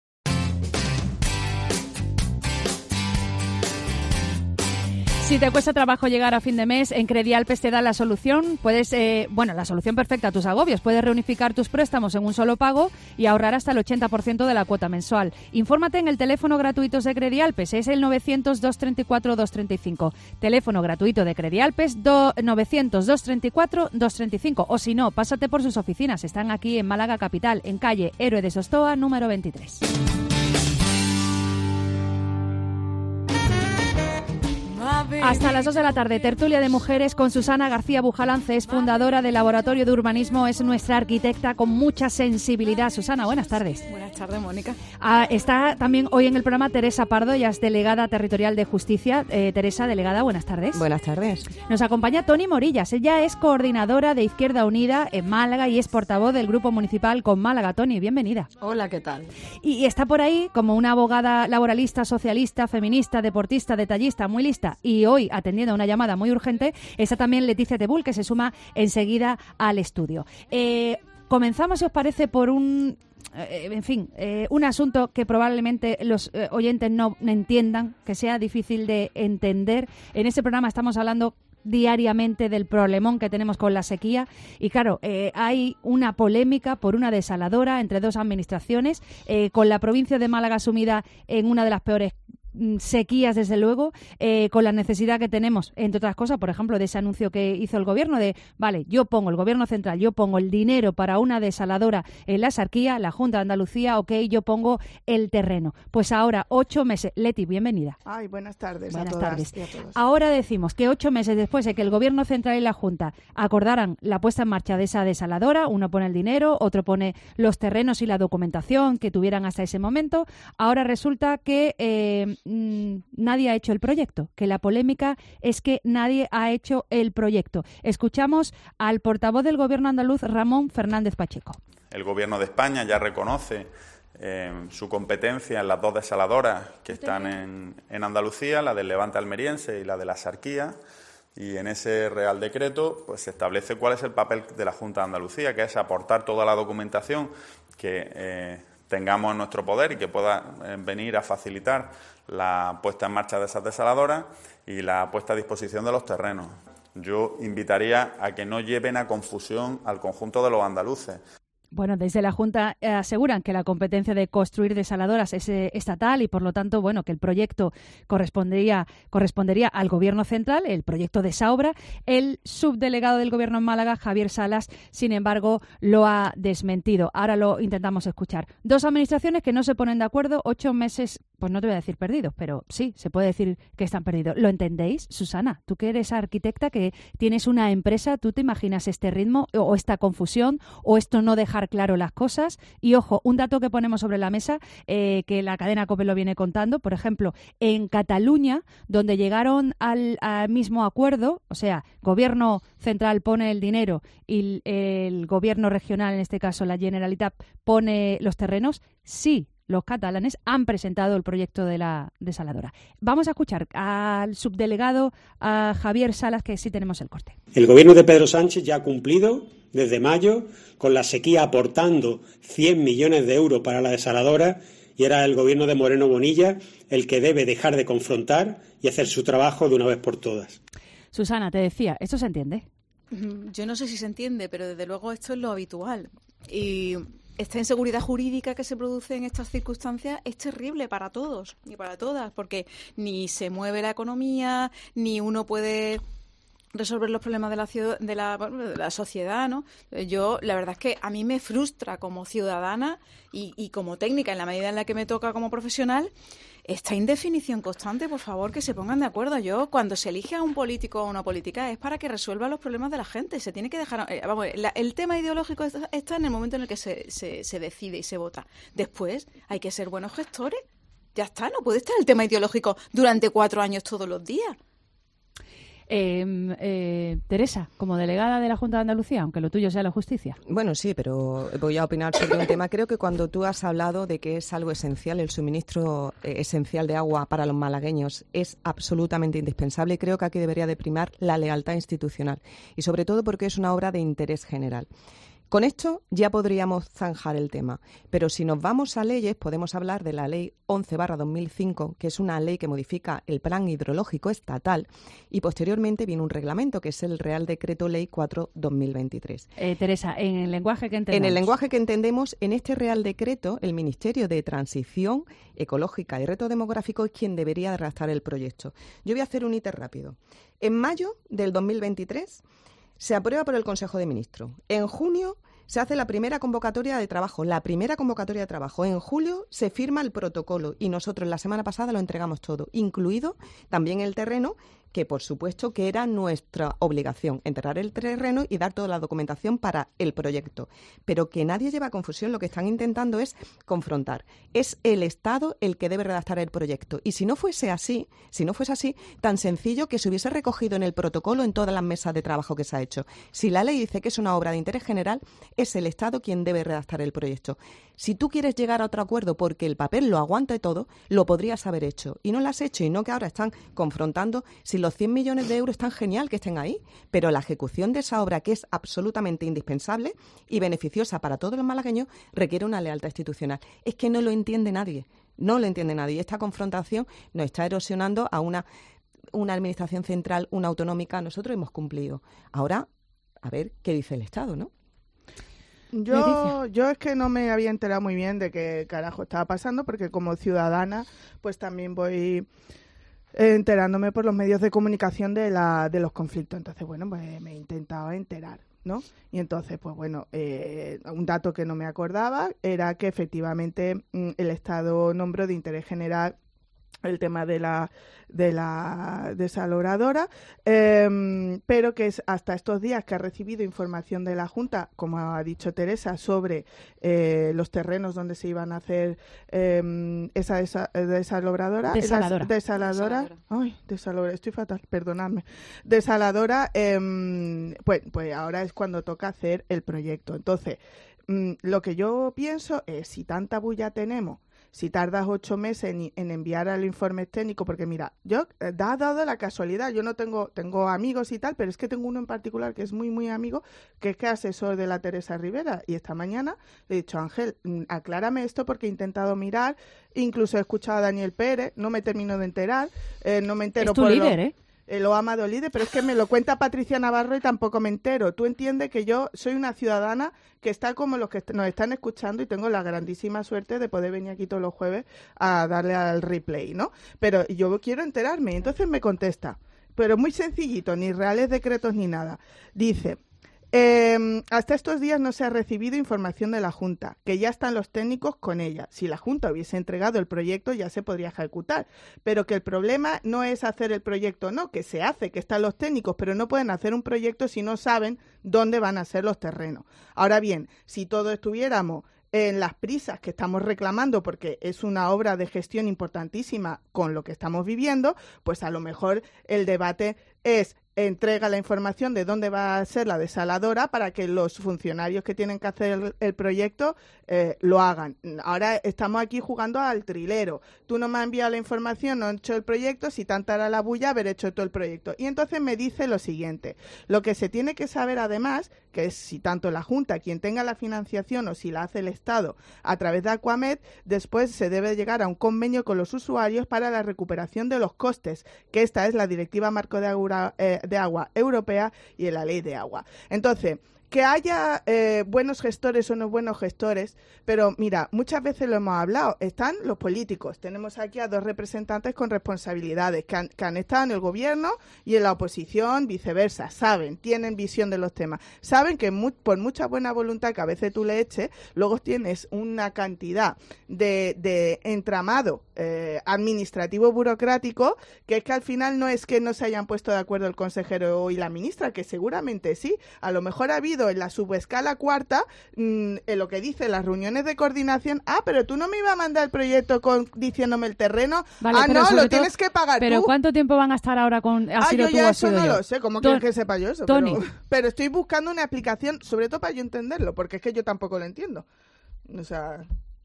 Si te cuesta trabajo llegar a fin de mes, en Credialpes te da la solución. Puedes, eh, bueno, la solución perfecta a tus agobios. Puedes reunificar tus préstamos en un solo pago y ahorrar hasta el ochenta por ciento de la cuota mensual. Infórmate en el teléfono gratuito de Credialpes, es el novecientos, doscientos treinta y cuatro, doscientos treinta y cinco. Teléfono gratuito de Credialpes, do, novecientos, doscientos treinta y cuatro, doscientos treinta y cinco. O si no, pásate por sus oficinas. Están aquí en Málaga Capital, en calle Héroe de Sostoa, número veintitrés. Hasta las dos de la tarde, tertulia de mujeres con Susana García Bujalance, es fundadora del Laboratorio de Urbanismo, es nuestra arquitecta con mucha sensibilidad. Susana, buenas tardes. Buenas tardes, Mónica. Ah, está también hoy en el programa Teresa Pardo, ella es delegada territorial de Justicia. Eh, Teresa, delegada, buenas tardes. Buenas tardes. Nos acompaña Toni Morillas, ella es coordinadora de Izquierda Unida en Málaga y es portavoz del Grupo Municipal con Málaga. Toni, bienvenida. Hola, ¿qué tal? Y está por ahí como una abogada laboralista, socialista, feminista, deportista, detallista, muy lista. Y hoy, atendiendo a una llamada muy urgente, está también Leticia Tebul, que se suma enseguida al estudio. Eh, comenzamos, si os parece, por un... Eh, en fin, eh, un asunto que probablemente los eh, oyentes no entiendan, que sea difícil de entender. En este programa estamos hablando diariamente del problemón que tenemos con la sequía y claro, eh, hay una polémica por una desaladora entre dos administraciones, eh, con la provincia de Málaga sumida en una de las peores sequías, desde luego, eh, con la necesidad que tenemos, entre otras cosas, por ejemplo, de ese anuncio que hizo el gobierno de, vale, yo pongo, el gobierno central, yo pongo el dinero para una desaladora en la Sarquía, la Junta de Andalucía, ok, yo pongo el terreno. Pues ahora, ocho meses. Leti, bienvenida. Ay, buenas tardes buenas a todas tardes. y a todos. Ahora decimos que ocho meses después de que el gobierno central y la Junta acordaran la puesta en marcha de esa desaladora, uno pone el dinero, otro pone los terrenos y la documentación que tuvieran hasta ese momento, ahora resulta que eh, nadie ha hecho el proyecto, que la polémica es que nadie ha hecho el proyecto. Escuchamos al portavoz del gobierno andaluz, Ramón Fernández Pacheco. El gobierno de España ya reconoce eh, su competencia en las dos desaladoras que están en, en Andalucía, la del Levante almeriense y la de la Sarquía, y en ese Real Decreto pues se establece cuál es el papel de la Junta de Andalucía, que es aportar toda la documentación que eh, tengamos en nuestro poder y que pueda eh, venir a facilitar la puesta en marcha de esas desaladoras y la puesta a disposición de los terrenos. Yo invitaría a que no lleven a confusión al conjunto de los andaluces. Bueno, desde la Junta eh, aseguran que la competencia de construir desaladoras es eh, estatal y, por lo tanto, bueno, que el proyecto correspondería correspondería al Gobierno central, el proyecto de esa obra. El subdelegado del Gobierno en Málaga, Javier Salas, sin embargo, lo ha desmentido. Ahora lo intentamos escuchar. Dos administraciones que no se ponen de acuerdo, ocho meses, pues no te voy a decir perdidos, pero sí, se puede decir que están perdidos. ¿Lo entendéis, Susana? Tú que eres arquitecta, que tienes una empresa, ¿tú te imaginas este ritmo o esta confusión o esto no deja claro las cosas? Y ojo, un dato que ponemos sobre la mesa, eh, que la cadena COPE lo viene contando, por ejemplo, en Cataluña, donde llegaron al, al mismo acuerdo, o sea, gobierno central pone el dinero y el, el gobierno regional, en este caso la Generalitat, pone los terrenos, sí, los catalanes han presentado el proyecto de la desaladora. Vamos a escuchar al subdelegado, a Javier Salas, que sí tenemos el corte. El gobierno de Pedro Sánchez ya ha cumplido desde mayo, con la sequía aportando cien millones de euros para la desaladora, y era el gobierno de Moreno Bonilla el que debe dejar de confrontar y hacer su trabajo de una vez por todas. Susana, te decía, ¿esto se entiende? Yo no sé si se entiende, pero desde luego esto es lo habitual. Y esta inseguridad jurídica que se produce en estas circunstancias es terrible para todos y para todas, porque ni se mueve la economía, ni uno puede resolver los problemas de la, ciudad, de, la, de la sociedad, ¿no? Yo, la verdad es que a mí me frustra como ciudadana y, y como técnica, en la medida en la que me toca como profesional, esta indefinición constante. Por favor, que se pongan de acuerdo. Yo, cuando se elige a un político o a una política, es para que resuelva los problemas de la gente. Se tiene que dejar... Eh, vamos, la, el tema ideológico está, está en el momento en el que se, se, se decide y se vota. Después, hay que ser buenos gestores. Ya está, no puede estar el tema ideológico durante cuatro años todos los días. Eh, eh, Teresa, como delegada de la Junta de Andalucía, aunque lo tuyo sea la justicia. Bueno, sí, pero voy a opinar sobre un tema. Creo que cuando tú has hablado de que es algo esencial, el suministro eh, esencial de agua para los malagueños es absolutamente indispensable, y creo que aquí debería de primar la lealtad institucional, y sobre todo porque es una obra de interés general. Con esto ya podríamos zanjar el tema, pero si nos vamos a leyes podemos hablar de la Ley once barra dos mil cinco, que es una ley que modifica el Plan Hidrológico Estatal, y posteriormente viene un reglamento, que es el Real Decreto Ley cuatro barra dos mil veintitrés. Eh, Teresa, en el lenguaje que entendemos. En el lenguaje que entendemos, en este Real Decreto, el Ministerio de Transición Ecológica y Reto Demográfico es quien debería redactar el proyecto. Yo voy a hacer un ítem rápido. En mayo del dos mil veintitrés... se aprueba por el Consejo de Ministros. En junio se hace la primera convocatoria de trabajo, la primera convocatoria de trabajo. En julio se firma el protocolo y nosotros la semana pasada lo entregamos todo, incluido también el terreno, que por supuesto que era nuestra obligación, enterrar el terreno y dar toda la documentación para el proyecto. Pero que nadie lleva a confusión, lo que están intentando es confrontar. Es el Estado el que debe redactar el proyecto. Y si no fuese así, si no fuese así, tan sencillo que se hubiese recogido en el protocolo en todas las mesas de trabajo que se ha hecho. Si la ley dice que es una obra de interés general, es el Estado quien debe redactar el proyecto. Si tú quieres llegar a otro acuerdo porque el papel lo aguanta todo, lo podrías haber hecho. Y no lo has hecho, y no que ahora están confrontando. Si los cien millones de euros están genial que estén ahí, pero la ejecución de esa obra, que es absolutamente indispensable y beneficiosa para todos los malagueños, requiere una lealtad institucional. Es que no lo entiende nadie, no lo entiende nadie. Esta confrontación nos está erosionando a una, una administración central, una autonómica. Nosotros hemos cumplido. Ahora, a ver qué dice el Estado, ¿no? Yo, yo es que no me había enterado muy bien de qué carajo estaba pasando, porque como ciudadana pues también voy enterándome por los medios de comunicación de la de los conflictos. Entonces, bueno, pues me he intentado enterar, ¿no? Y entonces, pues bueno, eh, un dato que no me acordaba era que efectivamente el Estado nombró de interés general el tema de la de la desaloradora, eh, pero que es hasta estos días que ha recibido información de la Junta, como ha dicho Teresa, sobre eh, los terrenos donde se iban a hacer eh, esa desa, desaloradora. Desaladora. Las, desaladora. Desaladora. Ay, desaladora, estoy fatal, perdonadme. Desaladora, eh, pues, pues ahora es cuando toca hacer el proyecto. Entonces, mm, lo que yo pienso es, si tanta bulla tenemos, si tardas ocho meses en, en enviar al informe técnico, porque mira, yo, eh, da dado la casualidad, yo no tengo, tengo amigos y tal, pero es que tengo uno en particular que es muy, muy amigo, que es que es asesor de la Teresa Rivera, y esta mañana le he dicho, Ángel, aclárame esto porque he intentado mirar, incluso he escuchado a Daniel Pérez, no me termino de enterar, eh, no me entero es tu por líder, lo... ¿eh? Eh, lo ha amado líder, pero es que me lo cuenta Patricia Navarro y tampoco me entero. Tú entiendes que yo soy una ciudadana que está como los que nos están escuchando, y tengo la grandísima suerte de poder venir aquí todos los jueves a darle al replay, ¿no? Pero yo quiero enterarme, y entonces me contesta, pero muy sencillito, ni reales decretos ni nada. Dice... Eh, hasta estos días no se ha recibido información de la Junta, que ya están los técnicos con ella. Si la Junta hubiese entregado el proyecto ya se podría ejecutar, pero que el problema no es hacer el proyecto, no, que se hace, que están los técnicos, pero no pueden hacer un proyecto si no saben dónde van a ser los terrenos. Ahora bien, si todos estuviéramos en las prisas que estamos reclamando, porque es una obra de gestión importantísima con lo que estamos viviendo, pues a lo mejor el debate es: entrega la información de dónde va a ser la desaladora para que los funcionarios que tienen que hacer el, el proyecto eh, lo hagan. Ahora estamos aquí jugando al trilero. Tú no me has enviado la información, no he hecho el proyecto, si tanta era la bulla haber hecho todo el proyecto. Y entonces me dice lo siguiente: lo que se tiene que saber además, que es si tanto la Junta, quien tenga la financiación, o si la hace el Estado a través de Aquamed, después se debe llegar a un convenio con los usuarios para la recuperación de los costes, que esta es la Directiva Marco de Agua, eh, de agua europea y en la ley de agua. Entonces, que haya eh, buenos gestores o no buenos gestores, pero mira, muchas veces lo hemos hablado, están los políticos, tenemos aquí a dos representantes con responsabilidades, que han, que han estado en el gobierno y en la oposición, viceversa, saben, tienen visión de los temas, saben que mu- por mucha buena voluntad que a veces tú le eches, luego tienes una cantidad de, de entramado eh, administrativo burocrático, que es que al final no es que no se hayan puesto de acuerdo el consejero y la ministra, que seguramente sí, a lo mejor ha habido en la subescala cuarta, mmm, en lo que dice las reuniones de coordinación, ah, pero tú no me ibas a mandar el proyecto con diciéndome el terreno, vale, ah, no, lo todo, tienes que pagar pero tú. ¿Pero cuánto tiempo van a estar ahora con Ah, yo yo ya tú, eso no yo? lo sé, ¿cómo Ton- quieres que sepa yo eso? Tony. Pero, pero estoy buscando una explicación, sobre todo para yo entenderlo, porque es que yo tampoco lo entiendo. O sea...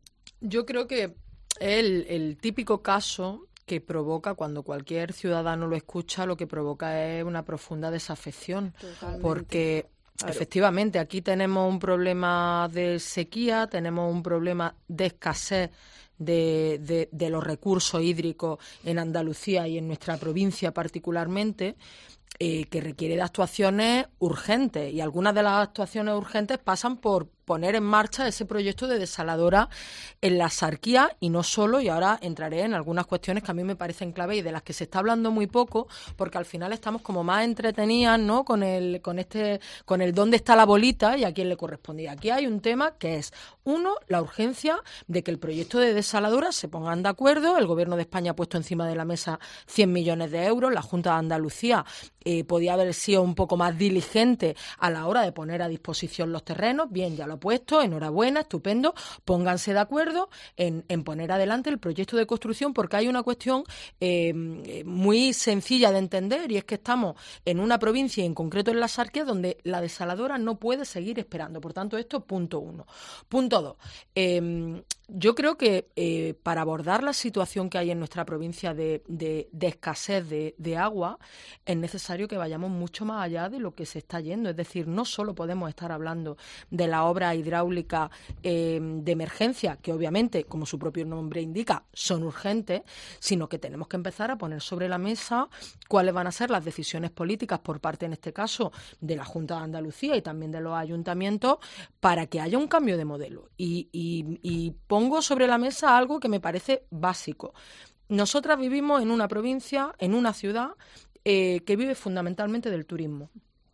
Yo creo que el, el típico caso que provoca, cuando cualquier ciudadano lo escucha, lo que provoca es una profunda desafección. Totalmente. Porque claro, efectivamente aquí tenemos un problema de sequía, tenemos un problema de escasez de, de, de los recursos hídricos en Andalucía y en nuestra provincia particularmente, eh, que requiere de actuaciones urgentes, y algunas de las actuaciones urgentes pasan por poner en marcha ese proyecto de desaladora en la Sarquía, y no solo, y ahora entraré en algunas cuestiones que a mí me parecen clave y de las que se está hablando muy poco, porque al final estamos como más entretenidas, ¿no?, con el con este con el dónde está la bolita y a quién le correspondía. Aquí hay un tema que es, uno, la urgencia de que el proyecto de desaladora se pongan de acuerdo. El Gobierno de España ha puesto encima de la mesa cien millones de euros, la Junta de Andalucía eh, podía haber sido un poco más diligente a la hora de poner a disposición los terrenos, bien, ya lo puesto, enhorabuena, estupendo, pónganse de acuerdo en, en poner adelante el proyecto de construcción, porque hay una cuestión eh, muy sencilla de entender, y es que estamos en una provincia, y en concreto en la Sarquía, donde la desaladora no puede seguir esperando. Por tanto, esto punto uno. Punto dos. Eh, yo creo que eh, para abordar la situación que hay en nuestra provincia de, de, de escasez de, de agua, es necesario que vayamos mucho más allá de lo que se está yendo. Es decir, no solo podemos estar hablando de la obra hidráulica eh, de emergencia, que obviamente, como su propio nombre indica, son urgentes, sino que tenemos que empezar a poner sobre la mesa cuáles van a ser las decisiones políticas por parte, en este caso, de la Junta de Andalucía y también de los ayuntamientos, para que haya un cambio de modelo. Y, y, y pongo sobre la mesa algo que me parece básico. Nosotras vivimos en una provincia, en una ciudad, eh, que vive fundamentalmente del turismo,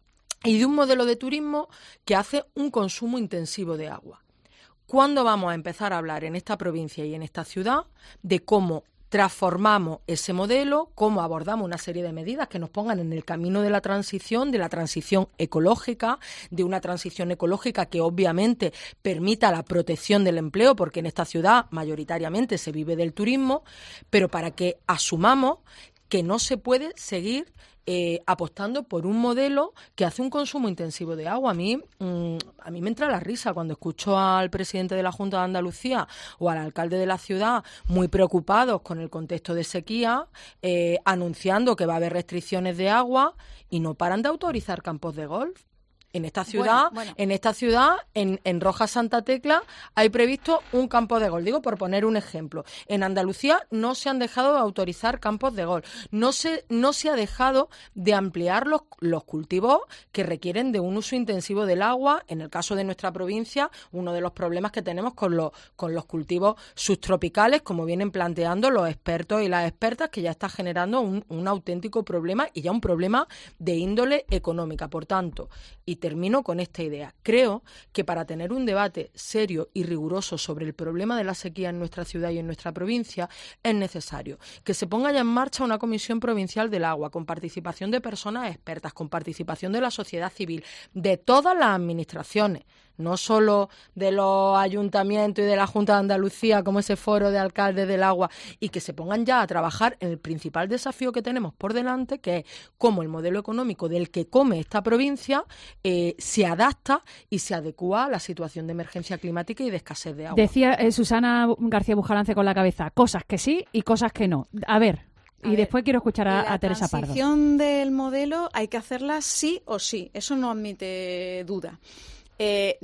y de un modelo de turismo que hace un consumo intensivo de agua. ¿Cuándo vamos a empezar a hablar en esta provincia y en esta ciudad de cómo transformamos ese modelo, cómo abordamos una serie de medidas que nos pongan en el camino de la transición, de la transición ecológica, de una transición ecológica que obviamente permita la protección del empleo, porque en esta ciudad mayoritariamente se vive del turismo, pero para que asumamos que no se puede seguir eh, apostando por un modelo que hace un consumo intensivo de agua. A mí, mmm, a mí me entra la risa cuando escucho al presidente de la Junta de Andalucía o al alcalde de la ciudad muy preocupados con el contexto de sequía, eh, anunciando que va a haber restricciones de agua, y no paran de autorizar campos de golf. En esta ciudad, bueno, bueno. en esta ciudad, en, en Roja Santa Tecla, hay previsto un campo de golf. Digo, por poner un ejemplo. En Andalucía no se han dejado de autorizar campos de golf. No se, no se ha dejado de ampliar los, los cultivos que requieren de un uso intensivo del agua. En el caso de nuestra provincia, uno de los problemas que tenemos con los, con los cultivos subtropicales, como vienen planteando los expertos y las expertas, que ya está generando un, un auténtico problema, y ya un problema de índole económica. Por tanto, y termino con esta idea. Creo que para tener un debate serio y riguroso sobre el problema de la sequía en nuestra ciudad y en nuestra provincia, es necesario que se ponga ya en marcha una comisión provincial del agua, con participación de personas expertas, con participación de la sociedad civil, de todas las administraciones, no solo de los ayuntamientos y de la Junta de Andalucía, como ese foro de alcaldes del agua, y que se pongan ya a trabajar en el principal desafío que tenemos por delante, que es cómo el modelo económico del que come esta provincia eh, se adapta y se adecúa a la situación de emergencia climática y de escasez de agua. Decía eh, Susana García Bujalance con la cabeza, cosas que sí y cosas que no. A ver... Y a después ver, quiero escuchar a, a Teresa Pardo. La transición del modelo hay que hacerla sí o sí, eso no admite duda. Eh,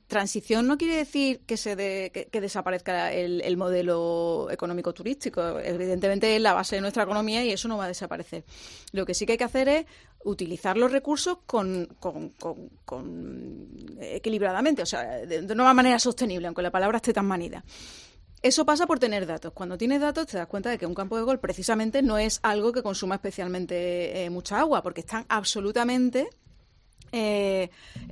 transición no quiere decir que se de, que, que desaparezca el, el modelo económico turístico. Evidentemente es la base de nuestra economía y eso no va a desaparecer. Lo que sí que hay que hacer es utilizar los recursos con, con, con, con equilibradamente, o sea, de, de una manera sostenible, aunque la palabra esté tan manida. Eso pasa por tener datos. Cuando tienes datos te das cuenta de que un campo de golf precisamente no es algo que consuma especialmente eh, mucha agua, porque están absolutamente eh,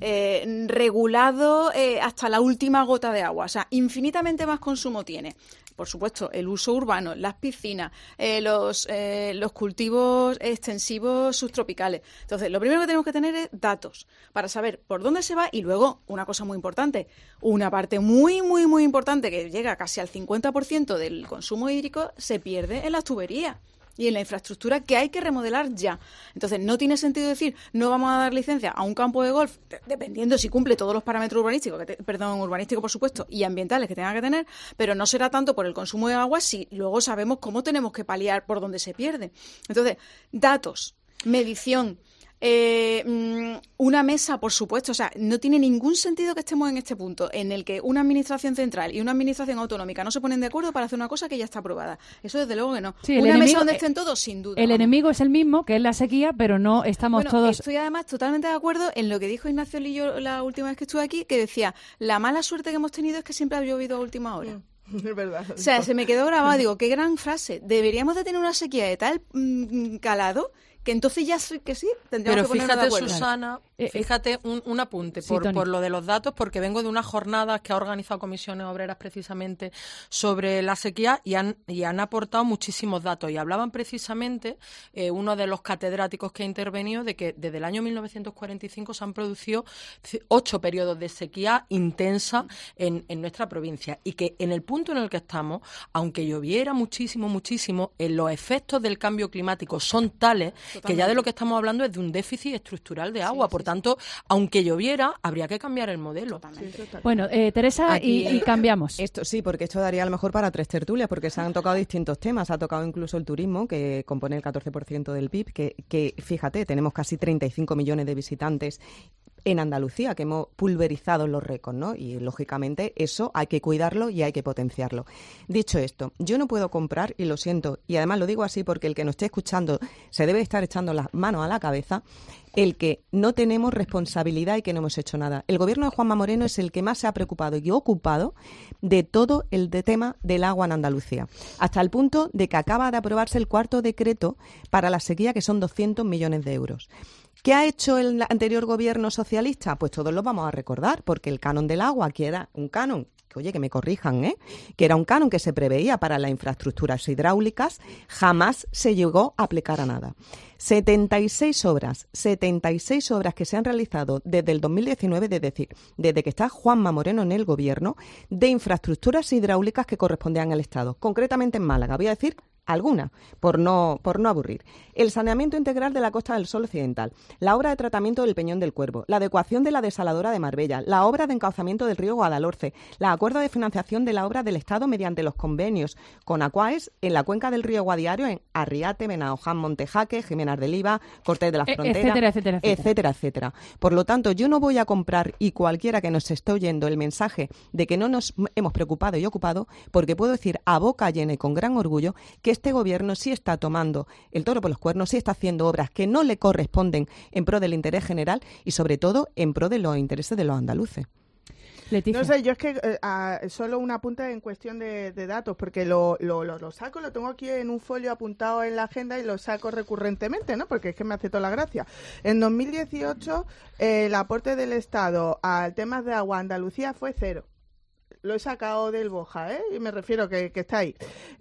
eh, regulados eh, hasta la última gota de agua. O sea, infinitamente más consumo tiene. Por supuesto, el uso urbano, las piscinas, eh, los, eh, los cultivos extensivos subtropicales. Entonces, lo primero que tenemos que tener es datos para saber por dónde se va y luego, una cosa muy importante, una parte muy, muy, muy importante que llega casi al cincuenta por ciento del consumo hídrico se pierde en las tuberías y en la infraestructura que hay que remodelar ya. Entonces, no tiene sentido decir, no vamos a dar licencia a un campo de golf, de- dependiendo si cumple todos los parámetros urbanísticos, que te- perdón, urbanísticos, por supuesto, y ambientales que tenga que tener, pero no será tanto por el consumo de agua si luego sabemos cómo tenemos que paliar por donde se pierde. Entonces, datos, medición, eh, mm, una mesa, por supuesto. O sea, no tiene ningún sentido que estemos en este punto en el que una administración central y una administración autonómica no se ponen de acuerdo para hacer una cosa que ya está aprobada. Eso desde luego que no. Sí, el una enemigo- mesa donde estén todos, sin duda. El vamos. enemigo es el mismo, que es la sequía, pero no estamos Bueno, todos... estoy además totalmente de acuerdo en lo que dijo Ignacio Lillo la última vez que estuve aquí, que decía, la mala suerte que hemos tenido es que siempre ha llovido a última hora. Es verdad. O sea, se me quedó grabado, digo, qué gran frase. Deberíamos de tener una sequía de tal mm, calado que entonces ya sí que sí, tendríamos Pero que ponernos de fíjate, acuerdo. Susana, fíjate un, un apunte Sí, por, Toni. por lo de los datos, porque vengo de unas jornadas que ha organizado Comisiones Obreras precisamente sobre la sequía y han, y han aportado muchísimos datos. Y hablaban precisamente, eh, uno de los catedráticos que ha intervenido, de que desde el año mil novecientos cuarenta y cinco se han producido c- ocho periodos de sequía intensa en, en nuestra provincia. Y que en el punto en el que estamos, aunque lloviera muchísimo, muchísimo, eh, los efectos del cambio climático son tales que ya de lo que estamos hablando es de un déficit estructural de agua. Por tanto, aunque lloviera, habría que cambiar el modelo. Bueno, eh, Teresa, Aquí, y, y cambiamos. Esto sí, porque esto daría a lo mejor para tres tertulias, porque se han tocado distintos temas. Ha tocado incluso el turismo, que compone el catorce por ciento del P I B, que, que fíjate, tenemos casi treinta y cinco millones de visitantes en Andalucía, que hemos pulverizado los récords, ¿no? Y, lógicamente, eso hay que cuidarlo y hay que potenciarlo. Dicho esto, yo no puedo comprar, y lo siento, y además lo digo así porque el que nos esté escuchando se debe estar echando las manos a la cabeza, el que no tenemos responsabilidad y que no hemos hecho nada. El gobierno de Juanma Moreno es el que más se ha preocupado y ocupado de todo el de tema del agua en Andalucía, hasta el punto de que acaba de aprobarse el cuarto decreto para la sequía, que son doscientos millones de euros. ¿Qué ha hecho el anterior gobierno socialista? Pues todos lo vamos a recordar, porque el canon del agua, que era un canon, que oye, que me corrijan, ¿eh? que era un canon que se preveía para las infraestructuras hidráulicas, jamás se llegó a aplicar a nada. setenta y seis obras, setenta y seis obras que se han realizado desde el dos mil diecinueve, es decir, desde que está Juanma Moreno en el gobierno, de infraestructuras hidráulicas que correspondían al Estado, concretamente en Málaga. Voy a decir alguna, por no, por no aburrir. El saneamiento integral de la Costa del Sol Occidental, la obra de tratamiento del Peñón del Cuervo, la adecuación de la desaladora de Marbella, la obra de encauzamiento del río Guadalhorce, la acuerdo de financiación de la obra del Estado mediante los convenios con Aquaes en la cuenca del río Guadiario, en Arriate, Benahoján, Montejaque, Jiménez de Liva, Cortés de la E- Frontera, etcétera, etcétera, etcétera. etcétera, etcétera. Por lo tanto, yo no voy a comprar, y cualquiera que nos esté oyendo, el mensaje de que no nos hemos preocupado y ocupado, porque puedo decir a boca llena y con gran orgullo que este gobierno sí está tomando el toro por los cuernos, sí está haciendo obras que no le corresponden en pro del interés general y, sobre todo, en pro de los intereses de los andaluces. Leticia. No sé, yo es que eh, ah, solo un apunte en cuestión de, de datos, porque lo, lo, lo, lo saco, lo tengo aquí en un folio apuntado en la agenda y lo saco recurrentemente, ¿no? Porque es que me hace toda la gracia. En dos mil dieciocho, eh, el aporte del Estado al temas de agua a Andalucía fue cero. Lo he sacado del Boja, ¿eh? Y me refiero que, que está ahí.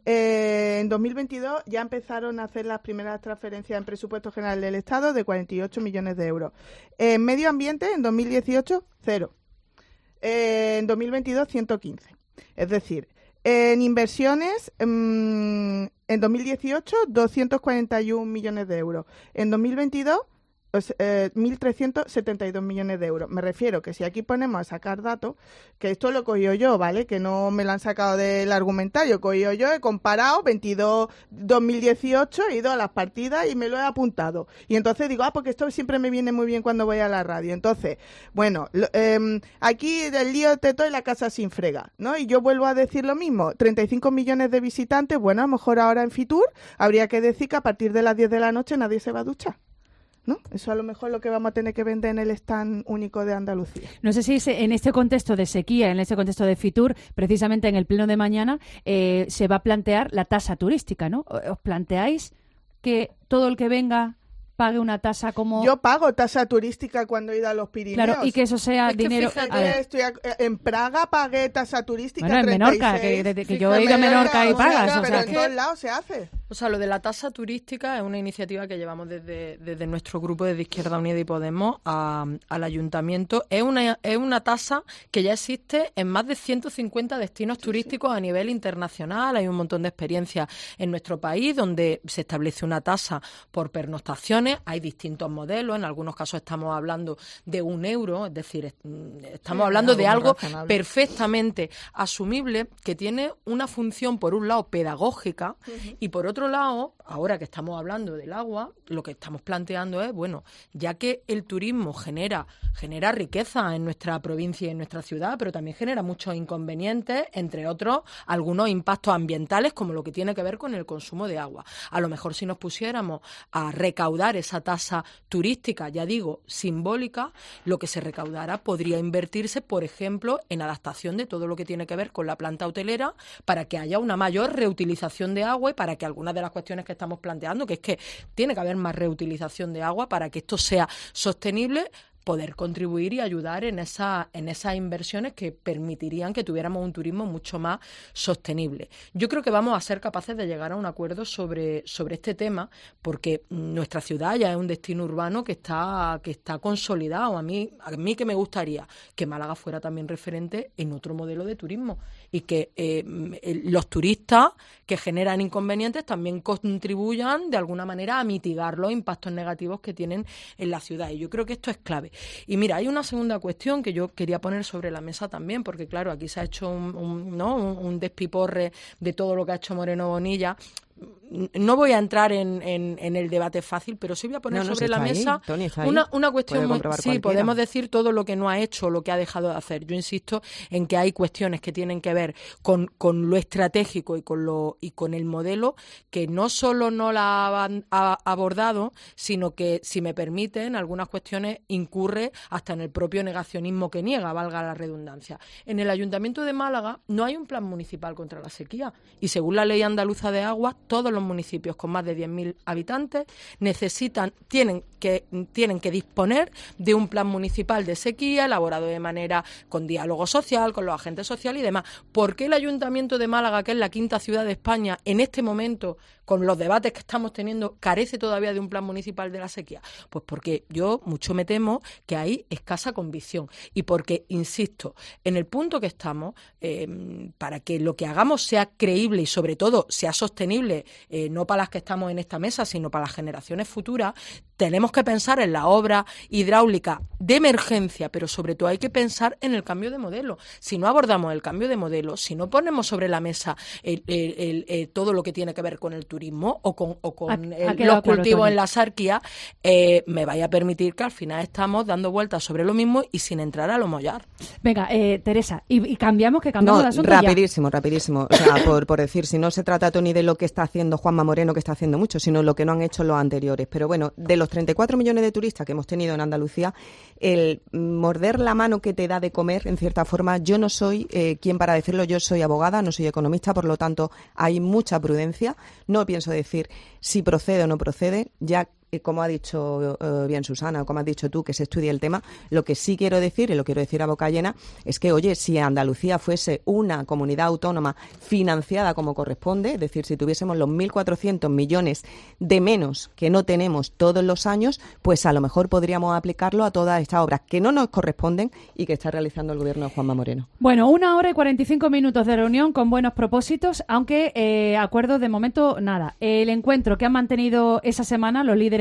Eh, en dos mil veintidós ya empezaron a hacer las primeras transferencias en presupuesto general del Estado de cuarenta y ocho millones de euros. En medio ambiente, en dos mil dieciocho, cero. Eh, en dos mil veintidós, ciento quince. Es decir, en inversiones, mmm, en dos mil dieciocho, doscientos cuarenta y uno millones de euros. En dos mil veintidós, eh, mil trescientos setenta y dos millones de euros. Me refiero que si aquí ponemos a sacar datos, que esto lo he cogido yo, ¿vale? Que no me lo han sacado del argumentario, he cogido yo, he comparado veintidós dos mil dieciocho, he ido a las partidas y me lo he apuntado. Y entonces digo, ah, porque esto siempre me viene muy bien cuando voy a la radio. Entonces, bueno, lo, eh, aquí del lío te doy la casa sin frega, ¿no? Y yo vuelvo a decir lo mismo, treinta y cinco millones de visitantes, bueno, a lo mejor ahora en Fitur habría que decir que a partir de las diez de la noche nadie se va a duchar, ¿no? Eso a lo mejor es lo que vamos a tener que vender en el stand único de Andalucía. No sé si en este contexto de sequía, en este contexto de Fitur, precisamente en el pleno de mañana, eh, se va a plantear la tasa turística, ¿no? ¿Os planteáis que todo el que venga pague una tasa como...? Yo pago tasa turística cuando he ido a los Pirineos. Claro, y que eso sea es que dinero... Fíjate, estoy a, en Praga pagué tasa turística. Bueno, en treinta y seis. Menorca, que, de, que yo he ido a Menorca y pagas. Sea, o pero sea, en que... todos lados se hace. O sea, lo de la tasa turística es una iniciativa que llevamos desde, desde nuestro grupo desde Izquierda Unida y Podemos a, al Ayuntamiento. Es una, es una tasa que ya existe en más de ciento cincuenta destinos turísticos a nivel internacional. Hay un montón de experiencias en nuestro país donde se establece una tasa por pernoctaciones. Hay distintos modelos. En algunos casos estamos hablando de un euro, es decir, estamos sí, hablando de algo razonable, perfectamente asumible, que tiene una función, por un lado, pedagógica, uh-huh, y por otro lado, ahora que estamos hablando del agua, lo que estamos planteando es, bueno, ya que el turismo genera, genera riqueza en nuestra provincia y en nuestra ciudad, pero también genera muchos inconvenientes, entre otros, algunos impactos ambientales, como lo que tiene que ver con el consumo de agua. A lo mejor si nos pusiéramos a recaudar esa tasa turística, ya digo, simbólica, lo que se recaudara podría invertirse, por ejemplo, en adaptación de todo lo que tiene que ver con la planta hotelera, para que haya una mayor reutilización de agua y para que algunas de las cuestiones que estamos planteando, que es que tiene que haber más reutilización de agua para que esto sea sostenible, poder contribuir y ayudar en esa, en esas inversiones que permitirían que tuviéramos un turismo mucho más sostenible. Yo creo que vamos a ser capaces de llegar a un acuerdo sobre, sobre este tema, porque nuestra ciudad ya es un destino urbano que está, que está consolidado. A mí, a mí que me gustaría que Málaga fuera también referente en otro modelo de turismo y que eh, los turistas que generan inconvenientes también contribuyan de alguna manera a mitigar los impactos negativos que tienen en la ciudad. Y yo creo que esto es clave. Y mira, hay una segunda cuestión que yo quería poner sobre la mesa también, porque claro, aquí se ha hecho un, un, ¿no? un, un despiporre de todo lo que ha hecho Moreno Bonilla. No voy a entrar en, en, en el debate fácil, pero sí voy a poner no, no, sobre la mesa Tony, una, una cuestión muy... Sí, cualquiera. Podemos decir todo lo que no ha hecho, lo que ha dejado de hacer. Yo insisto en que hay cuestiones que tienen que ver con, con lo estratégico y con lo y con el modelo, que no solo no la han ha abordado, sino que, si me permiten, algunas cuestiones incurre hasta en el propio negacionismo que niega, valga la redundancia. En el Ayuntamiento de Málaga no hay un plan municipal contra la sequía y, según la Ley Andaluza de Aguas, todos los municipios con más de diez mil habitantes necesitan, tienen que, tienen que disponer de un plan municipal de sequía elaborado de manera con diálogo social, con los agentes sociales y demás. ¿Por qué el Ayuntamiento de Málaga, que es la quinta ciudad de España, en este momento, con los debates que estamos teniendo, carece todavía de un plan municipal de la sequía? Pues porque yo mucho me temo que hay escasa convicción y porque, insisto, en el punto que estamos, eh, para que lo que hagamos sea creíble y sobre todo sea sostenible, eh, no para las que estamos en esta mesa, sino para las generaciones futuras, tenemos que pensar en la obra hidráulica de emergencia, pero sobre todo hay que pensar en el cambio de modelo. Si no abordamos el cambio de modelo, si no ponemos sobre la mesa el, el, el, el, todo lo que tiene que ver con el turismo o con, o con el, los claro, cultivos Tony. En la sarquía, eh, me vaya a permitir que al final estamos dando vueltas sobre lo mismo y sin entrar a lo mollar. Venga, eh, Teresa, y, y cambiamos, que cambiamos no, de asunto rapidísimo, ya. rapidísimo. O sea, por, por decir, si no se trata, Tony, de lo que está haciendo Juanma Moreno, que está haciendo mucho, sino lo que no han hecho los anteriores. Pero bueno, de los treinta y cuatro millones de turistas que hemos tenido en Andalucía, el morder la mano que te da de comer, en cierta forma, yo no soy eh, quien para decirlo, yo soy abogada, no soy economista, por lo tanto hay mucha prudencia. No pienso decir si procede o no procede, ya como ha dicho uh, bien Susana, o como has dicho tú, que se estudie el tema. Lo que sí quiero decir, y lo quiero decir a boca llena, es que, oye, si Andalucía fuese una comunidad autónoma financiada como corresponde, es decir, si tuviésemos los mil cuatrocientos millones de menos que no tenemos todos los años, pues a lo mejor podríamos aplicarlo a todas estas obras que no nos corresponden y que está realizando el gobierno de Juanma Moreno. Bueno, una hora y cuarenta y cinco minutos de reunión con buenos propósitos, aunque eh, acuerdos de momento nada. El encuentro que han mantenido esa semana los líderes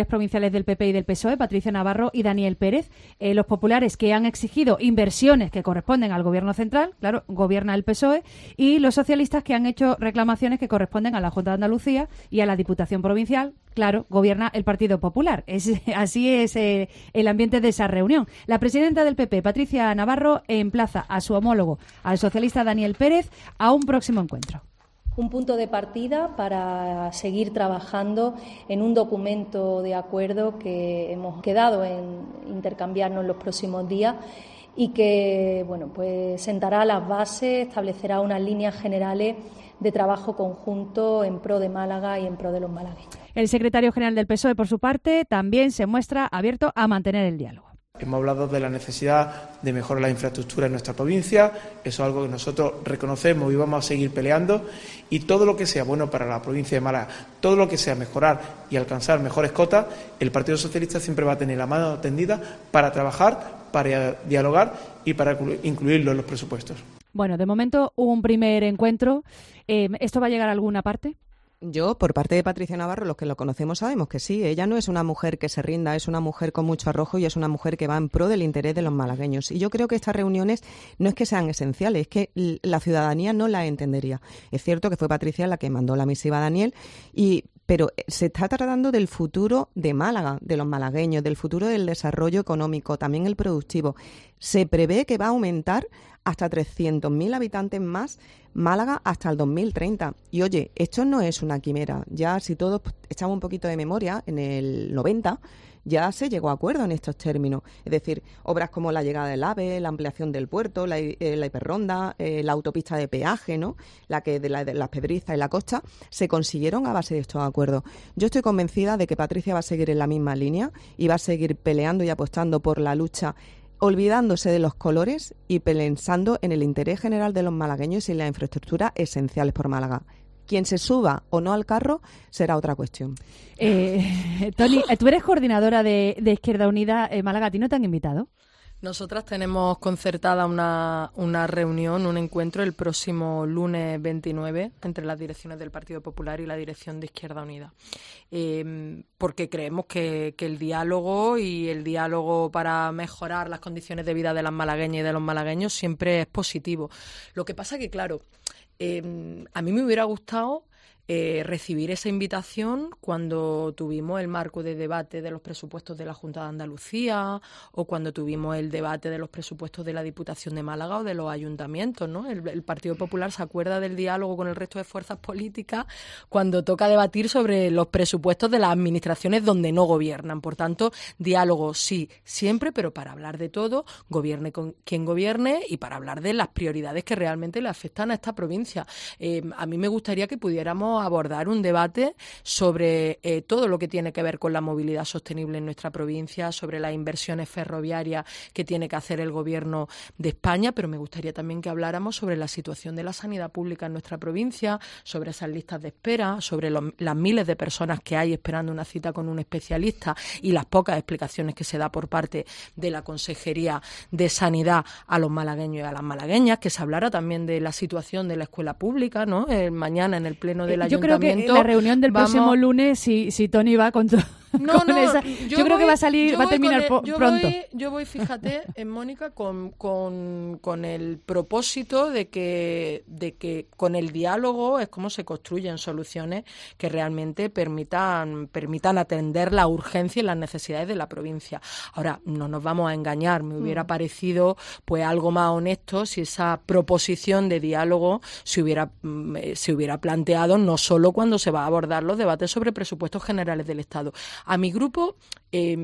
populares provinciales del P P y del P S O E, Patricia Navarro y Daniel Pérez. Eh, los populares que han exigido inversiones que corresponden al Gobierno central, claro, gobierna el P S O E, y los socialistas que han hecho reclamaciones que corresponden a la Junta de Andalucía y a la Diputación Provincial, claro, gobierna el Partido Popular. Es, así es eh, el ambiente de esa reunión. La presidenta del P P, Patricia Navarro, emplaza a su homólogo, al socialista Daniel Pérez, a un próximo encuentro. Un punto de partida para seguir trabajando en un documento de acuerdo que hemos quedado en intercambiarnos en los próximos días y que, bueno, pues sentará las bases, establecerá unas líneas generales de trabajo conjunto en pro de Málaga y en pro de los malagueños. El secretario general del P S O E, por su parte, también se muestra abierto a mantener el diálogo. Hemos hablado de la necesidad de mejorar la infraestructura en nuestra provincia, eso es algo que nosotros reconocemos y vamos a seguir peleando, y todo lo que sea bueno para la provincia de Málaga, todo lo que sea mejorar y alcanzar mejores cotas, el Partido Socialista siempre va a tener la mano tendida para trabajar, para dialogar y para incluirlo en los presupuestos. Bueno, de momento un primer encuentro. Eh, ¿Esto va a llegar a alguna parte? Yo, por parte de Patricia Navarro, los que lo conocemos sabemos que sí. Ella no es una mujer que se rinda, es una mujer con mucho arrojo y es una mujer que va en pro del interés de los malagueños. Y yo creo que estas reuniones no es que sean esenciales, es que la ciudadanía no la entendería. Es cierto que fue Patricia la que mandó la misiva a Daniel, y pero se está tratando del futuro de Málaga, de los malagueños, del futuro del desarrollo económico, también el productivo. Se prevé que va a aumentar hasta trescientos mil habitantes más Málaga hasta el dos mil treinta. Y oye, esto no es una quimera. Ya si todos echamos un poquito de memoria, en el noventa ya se llegó a acuerdo en estos términos. Es decir, obras como la llegada del AVE, la ampliación del puerto, la, eh, la hiperronda, eh, la autopista de peaje, ¿no? La que de, la, de las Pedrizas y la Costa, se consiguieron a base de estos acuerdos. Yo estoy convencida de que Patricia va a seguir en la misma línea y va a seguir peleando y apostando por la lucha, olvidándose de los colores y pensando en el interés general de los malagueños y en la infraestructura esenciales por Málaga. Quien se suba o no al carro será otra cuestión. Eh, Toni, tú eres coordinadora de, de Izquierda Unida en Málaga. ¿A ti no te han invitado? Nosotras tenemos concertada una, una reunión, un encuentro el próximo lunes veintinueve entre las direcciones del Partido Popular y la dirección de Izquierda Unida, eh, porque creemos que, que el diálogo y el diálogo para mejorar las condiciones de vida de las malagueñas y de los malagueños siempre es positivo. Lo que pasa que, claro, eh, a mí me hubiera gustado Eh, recibir esa invitación cuando tuvimos el marco de debate de los presupuestos de la Junta de Andalucía o cuando tuvimos el debate de los presupuestos de la Diputación de Málaga o de los ayuntamientos, ¿no? El, el Partido Popular se acuerda del diálogo con el resto de fuerzas políticas cuando toca debatir sobre los presupuestos de las administraciones donde no gobiernan. Por tanto, diálogo sí, siempre, pero para hablar de todo, gobierne con quien gobierne y para hablar de las prioridades que realmente le afectan a esta provincia. Eh, a mí me gustaría que pudiéramos abordar un debate sobre eh, todo lo que tiene que ver con la movilidad sostenible en nuestra provincia, sobre las inversiones ferroviarias que tiene que hacer el Gobierno de España, pero me gustaría también que habláramos sobre la situación de la sanidad pública en nuestra provincia, sobre esas listas de espera, sobre los, las miles de personas que hay esperando una cita con un especialista y las pocas explicaciones que se da por parte de la Consejería de Sanidad a los malagueños y a las malagueñas, que se hablara también de la situación de la escuela pública, ¿no? Eh, mañana en el pleno de la Yo creo que en la reunión del vamos... próximo lunes, si, si Toni va con todo... No, no, esa, yo, yo creo voy, que va a salir, va a terminar el, yo pronto. Voy, yo voy, fíjate, en Mónica, con, con, con el propósito de que, de que con el diálogo es como se construyen soluciones que realmente permitan, permitan atender la urgencia y las necesidades de la provincia. Ahora, no nos vamos a engañar, me hubiera mm. parecido pues algo más honesto si esa proposición de diálogo se hubiera, se hubiera planteado no solo cuando se va a abordar los debates sobre presupuestos generales del Estado. A mi grupo eh,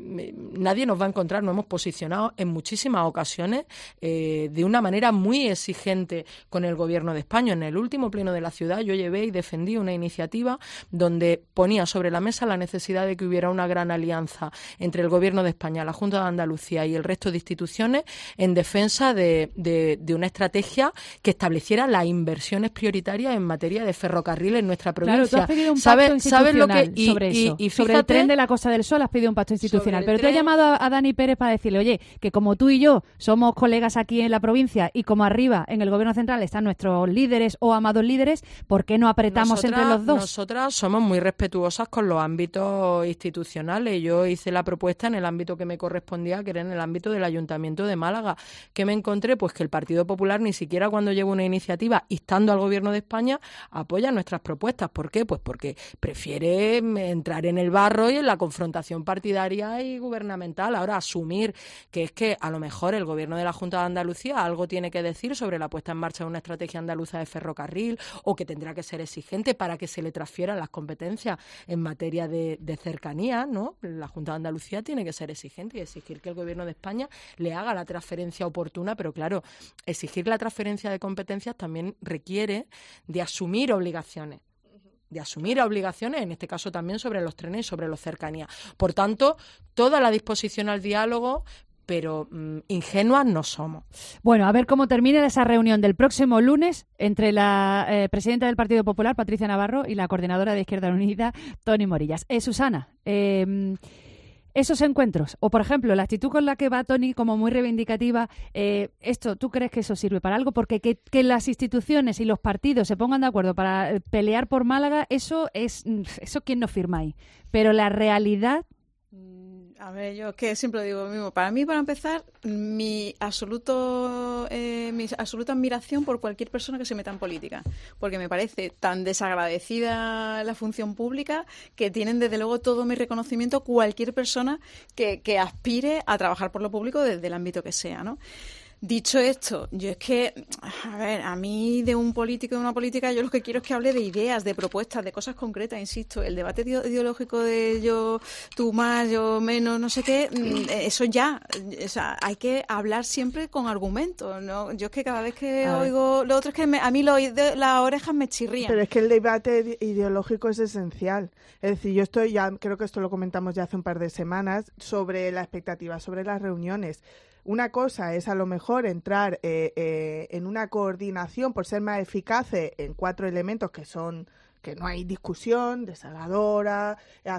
nadie nos va a encontrar, nos hemos posicionado en muchísimas ocasiones eh, de una manera muy exigente con el Gobierno de España. En el último pleno de la ciudad yo llevé y defendí una iniciativa donde ponía sobre la mesa la necesidad de que hubiera una gran alianza entre el Gobierno de España, la Junta de Andalucía y el resto de instituciones en defensa de, de, de una estrategia que estableciera las inversiones prioritarias en materia de ferrocarril en nuestra provincia. Claro, tú has pedido un ¿Sabes, pacto ¿sabes lo que institucional y, sobre y, eso, y sobre el tren de la Costa del Sol has pedido un pacto institucional, pero tren... tú has llamado a, a Dani Pérez para decirle, oye, que como tú y yo somos colegas aquí en la provincia y como arriba en el Gobierno Central están nuestros líderes o amados líderes, ¿por qué no apretamos nosotras, entre los dos? Nosotras somos muy respetuosas con los ámbitos institucionales. Yo hice la propuesta en el ámbito que me correspondía, que era en el ámbito del Ayuntamiento de Málaga. ¿Qué me encontré? Pues que el Partido Popular ni siquiera cuando lleva una iniciativa instando al Gobierno de España apoya nuestras propuestas. ¿Por qué? Pues porque prefiere entrar en el barro y en la confrontación partidaria y gubernamental. Ahora, asumir que es que a lo mejor el Gobierno de la Junta de Andalucía algo tiene que decir sobre la puesta en marcha de una estrategia andaluza de ferrocarril, o que tendrá que ser exigente para que se le transfieran las competencias en materia de, de cercanía, ¿no? La Junta de Andalucía tiene que ser exigente y exigir que el Gobierno de España le haga la transferencia oportuna, pero claro, exigir la transferencia de competencias también requiere de asumir obligaciones. de asumir obligaciones, en este caso también sobre los trenes y sobre los cercanías. Por tanto, toda la disposición al diálogo, pero mmm, ingenuas no somos. Bueno, a ver cómo termina esa reunión del próximo lunes entre la eh, presidenta del Partido Popular, Patricia Navarro, y la coordinadora de Izquierda Unida, Toni Morillas. Eh, Susana, eh, esos encuentros, o por ejemplo, la actitud con la que va Toni como muy reivindicativa, eh, esto, ¿tú crees que eso sirve para algo? Porque que, que las instituciones y los partidos se pongan de acuerdo para eh, pelear por Málaga, eso es, eso quién no firma ahí. Pero la realidad... A ver, yo es que siempre digo lo mismo. Para mí, para empezar, mi absoluto, eh, mi absoluta admiración por cualquier persona que se meta en política, porque me parece tan desagradecida la función pública que tienen desde luego todo mi reconocimiento cualquier persona que, que aspire a trabajar por lo público desde el ámbito que sea, ¿no? Dicho esto, yo es que, a ver, a mí de un político, de una política, yo lo que quiero es que hable de ideas, de propuestas, de cosas concretas, insisto. El debate ideológico de yo, tú más, yo menos, no sé qué, eso ya, o sea, hay que hablar siempre con argumentos, ¿no? Yo es que cada vez que a oigo, ver. Lo otro es que me, a mí lo, las orejas me chirrían. Pero es que el debate ideológico es esencial. Es decir, yo estoy, ya creo que esto lo comentamos ya hace un par de semanas, sobre la expectativa, sobre las reuniones. Una cosa es a lo mejor entrar eh, eh, en una coordinación por ser más eficaces en cuatro elementos que son que no hay discusión, desaladora,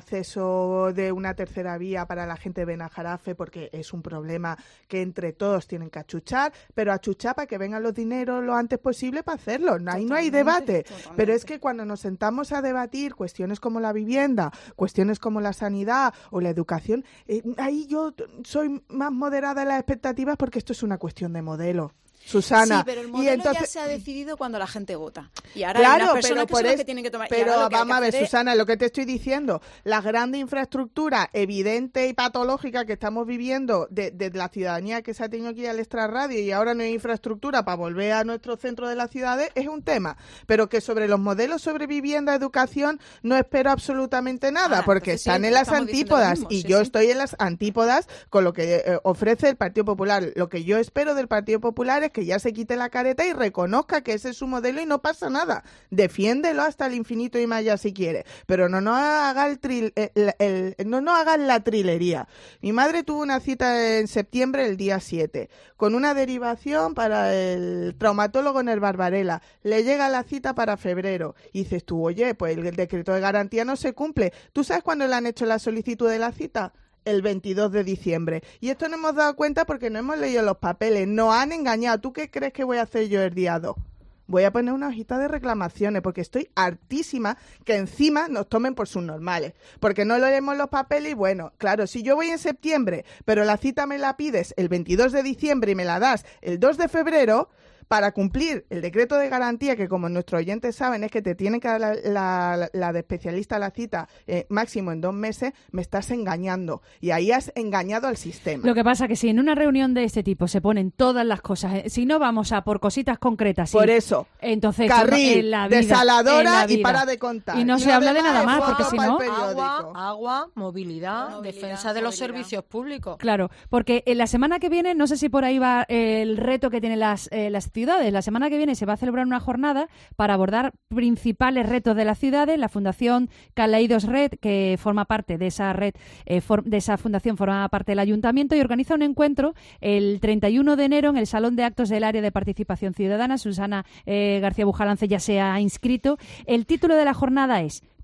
acceso de una tercera vía para la gente de Benajarafe, porque es un problema que entre todos tienen que achuchar, pero achuchar para que vengan los dineros lo antes posible para hacerlo. No, ahí no hay debate. Totalmente. Pero es que cuando nos sentamos a debatir cuestiones como la vivienda, cuestiones como la sanidad o la educación, eh, ahí yo soy más moderada en las expectativas porque esto es una cuestión de modelo. Susana. Sí, pero el modelo y entonces, ya se ha decidido cuando la gente vota. Y ahora claro, hay unas personas pero que por son es, las que tienen que tomar. Pero vamos a ver, es... Susana, lo que te estoy diciendo, la gran infraestructura evidente y patológica que estamos viviendo de, de la ciudadanía que se ha tenido que ir al extrarradio y ahora no hay infraestructura para volver a nuestro centro de las ciudades, es un tema. Pero que sobre los modelos sobre vivienda, educación, no espero absolutamente nada, ah, porque pues están sí, en las antípodas mismo, y sí, yo sí. estoy en las antípodas con lo que eh, ofrece el Partido Popular. Lo que yo espero del Partido Popular es que ya se quite la careta y reconozca que ese es su modelo y no pasa nada. Defiéndelo hasta el infinito y más allá si quiere, pero no nos haga el, tril, el, el, el no nos hagan la trilería. Mi madre tuvo una cita en septiembre, el día siete, con una derivación para el traumatólogo en el Barbarella. Le llega la cita para febrero y dices tú, oye, pues el, el decreto de garantía no se cumple. ¿Tú sabes cuándo le han hecho la solicitud de la cita? El veintidós de diciembre. Y esto no hemos dado cuenta porque no hemos leído los papeles. Nos han engañado. ¿Tú qué crees que voy a hacer yo el día dos? Voy a poner una hojita de reclamaciones porque estoy hartísima que encima nos tomen por sus normales. Porque no leemos los papeles y bueno, claro, si yo voy en septiembre, pero la cita me la pides el veintidós de diciembre y me la das el dos de febrero... para cumplir el decreto de garantía, que como nuestros oyentes saben es que te tienen que dar la, la, la de especialista la cita eh, máximo en dos meses, me estás engañando. Y ahí has engañado al sistema. Lo que pasa que si en una reunión de este tipo se ponen todas las cosas, eh, si no vamos a por cositas concretas. Por sí, eso, entonces, carril, en la vida, desaladora en la vida. Y para de contar. Y no y se habla de nada más, porque si no... Agua, agua, movilidad, movilidad defensa de los movilidad. Servicios públicos. Claro, porque en la semana que viene, no sé si por ahí va el reto que tienen las, eh, las ciudades, la semana que viene se va a celebrar una jornada para abordar principales retos de las ciudades. La Fundación Caleidos Red, que forma parte de esa red, eh, for, de esa fundación, forma parte del Ayuntamiento y organiza un encuentro el treinta y uno de enero en el Salón de Actos del Área de Participación Ciudadana. Susana eh, García Bujalance ya se ha inscrito. El título de la jornada es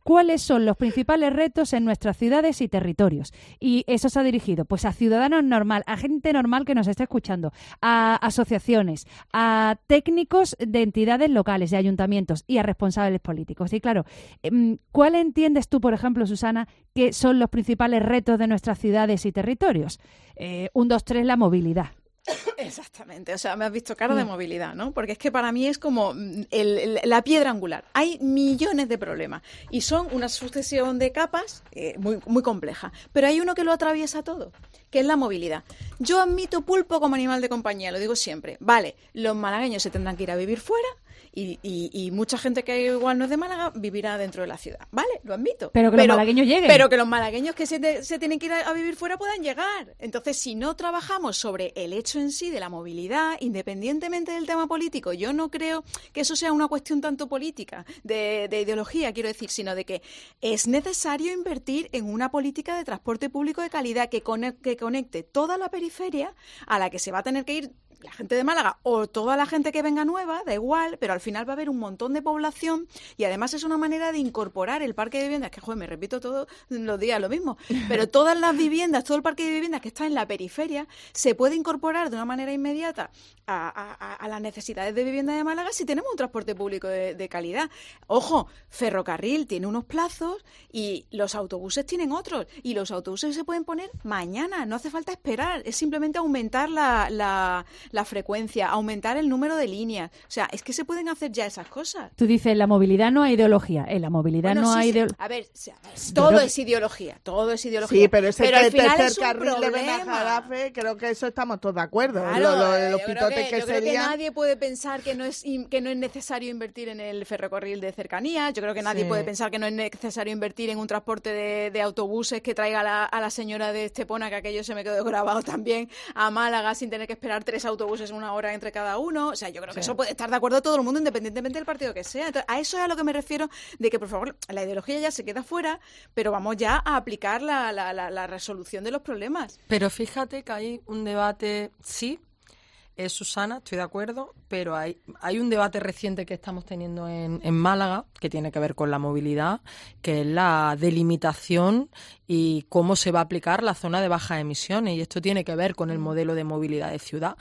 ¿cuáles son los principales retos en nuestras ciudades y territorios? Y eso se ha dirigido pues a ciudadanos normal, a gente normal que nos está escuchando, a asociaciones, a técnicos de entidades locales, de ayuntamientos y a responsables políticos. Y claro, ¿cuál entiendes tú, por ejemplo, Susana, que son los principales retos de nuestras ciudades y territorios? Eh, un, dos, tres, la movilidad. Exactamente, o sea, me has visto cara de movilidad, ¿no? Porque es que para mí es como el, el, la piedra angular. Hay millones de problemas y son una sucesión de capas eh, muy, muy compleja, pero hay uno que lo atraviesa todo, que es la movilidad. Yo admito pulpo como animal de compañía, lo digo siempre. Vale, los malagueños se tendrán que ir a vivir fuera, Y, y, y mucha gente que igual no es de Málaga vivirá dentro de la ciudad. Vale, lo admito. Pero que pero, los malagueños lleguen. Pero que los malagueños que se, te, se tienen que ir a, a vivir fuera puedan llegar. Entonces, si no trabajamos sobre el hecho en sí de la movilidad, independientemente del tema político, yo no creo que eso sea una cuestión tanto política, de, de ideología, quiero decir, sino de que es necesario invertir en una política de transporte público de calidad que conecte, que conecte toda la periferia a la que se va a tener que ir la gente de Málaga o toda la gente que venga nueva, da igual, pero al final va a haber un montón de población y además es una manera de incorporar el parque de viviendas, que joder, me repito todos los días lo mismo, pero todas las viviendas, todo el parque de viviendas que está en la periferia se puede incorporar de una manera inmediata a, a, a las necesidades de vivienda de Málaga si tenemos un transporte público de, de calidad. Ojo, Ferrocarril tiene unos plazos y los autobuses tienen otros y los autobuses se pueden poner mañana, no hace falta esperar, es simplemente aumentar la, la la frecuencia, aumentar el número de líneas. O sea, es que se pueden hacer ya esas cosas. Tú dices, en la movilidad no hay ideología. En la movilidad bueno, no sí, hay sí. ideología. A ver, todo pero... es ideología. Todo es ideología. Sí, pero ese pero al final tercer es un carril problema. de Benajarafe, creo que eso estamos todos de acuerdo. Claro, lo, lo, los yo pitotes creo que, que yo creo serían... que nadie puede pensar que no es que no es necesario invertir en el ferrocarril de cercanías. Yo creo que nadie sí. puede pensar que no es necesario invertir en un transporte de, de autobuses que traiga a la, a la señora de Estepona, que aquello se me quedó grabado también, a Málaga sin tener que esperar tres autobuses una hora entre cada uno. O sea, yo creo que sí. eso puede estar de acuerdo todo el mundo independientemente del partido que sea. Entonces, a eso es a lo que me refiero de que, por favor, la ideología ya se queda fuera, pero vamos ya a aplicar la, la, la, la resolución de los problemas. Pero fíjate que hay un debate, sí, es Susana, estoy de acuerdo, pero hay, hay un debate reciente que estamos teniendo en, en Málaga que tiene que ver con la movilidad, que es la delimitación y cómo se va a aplicar la zona de bajas emisiones. Y esto tiene que ver con el modelo de movilidad de ciudad.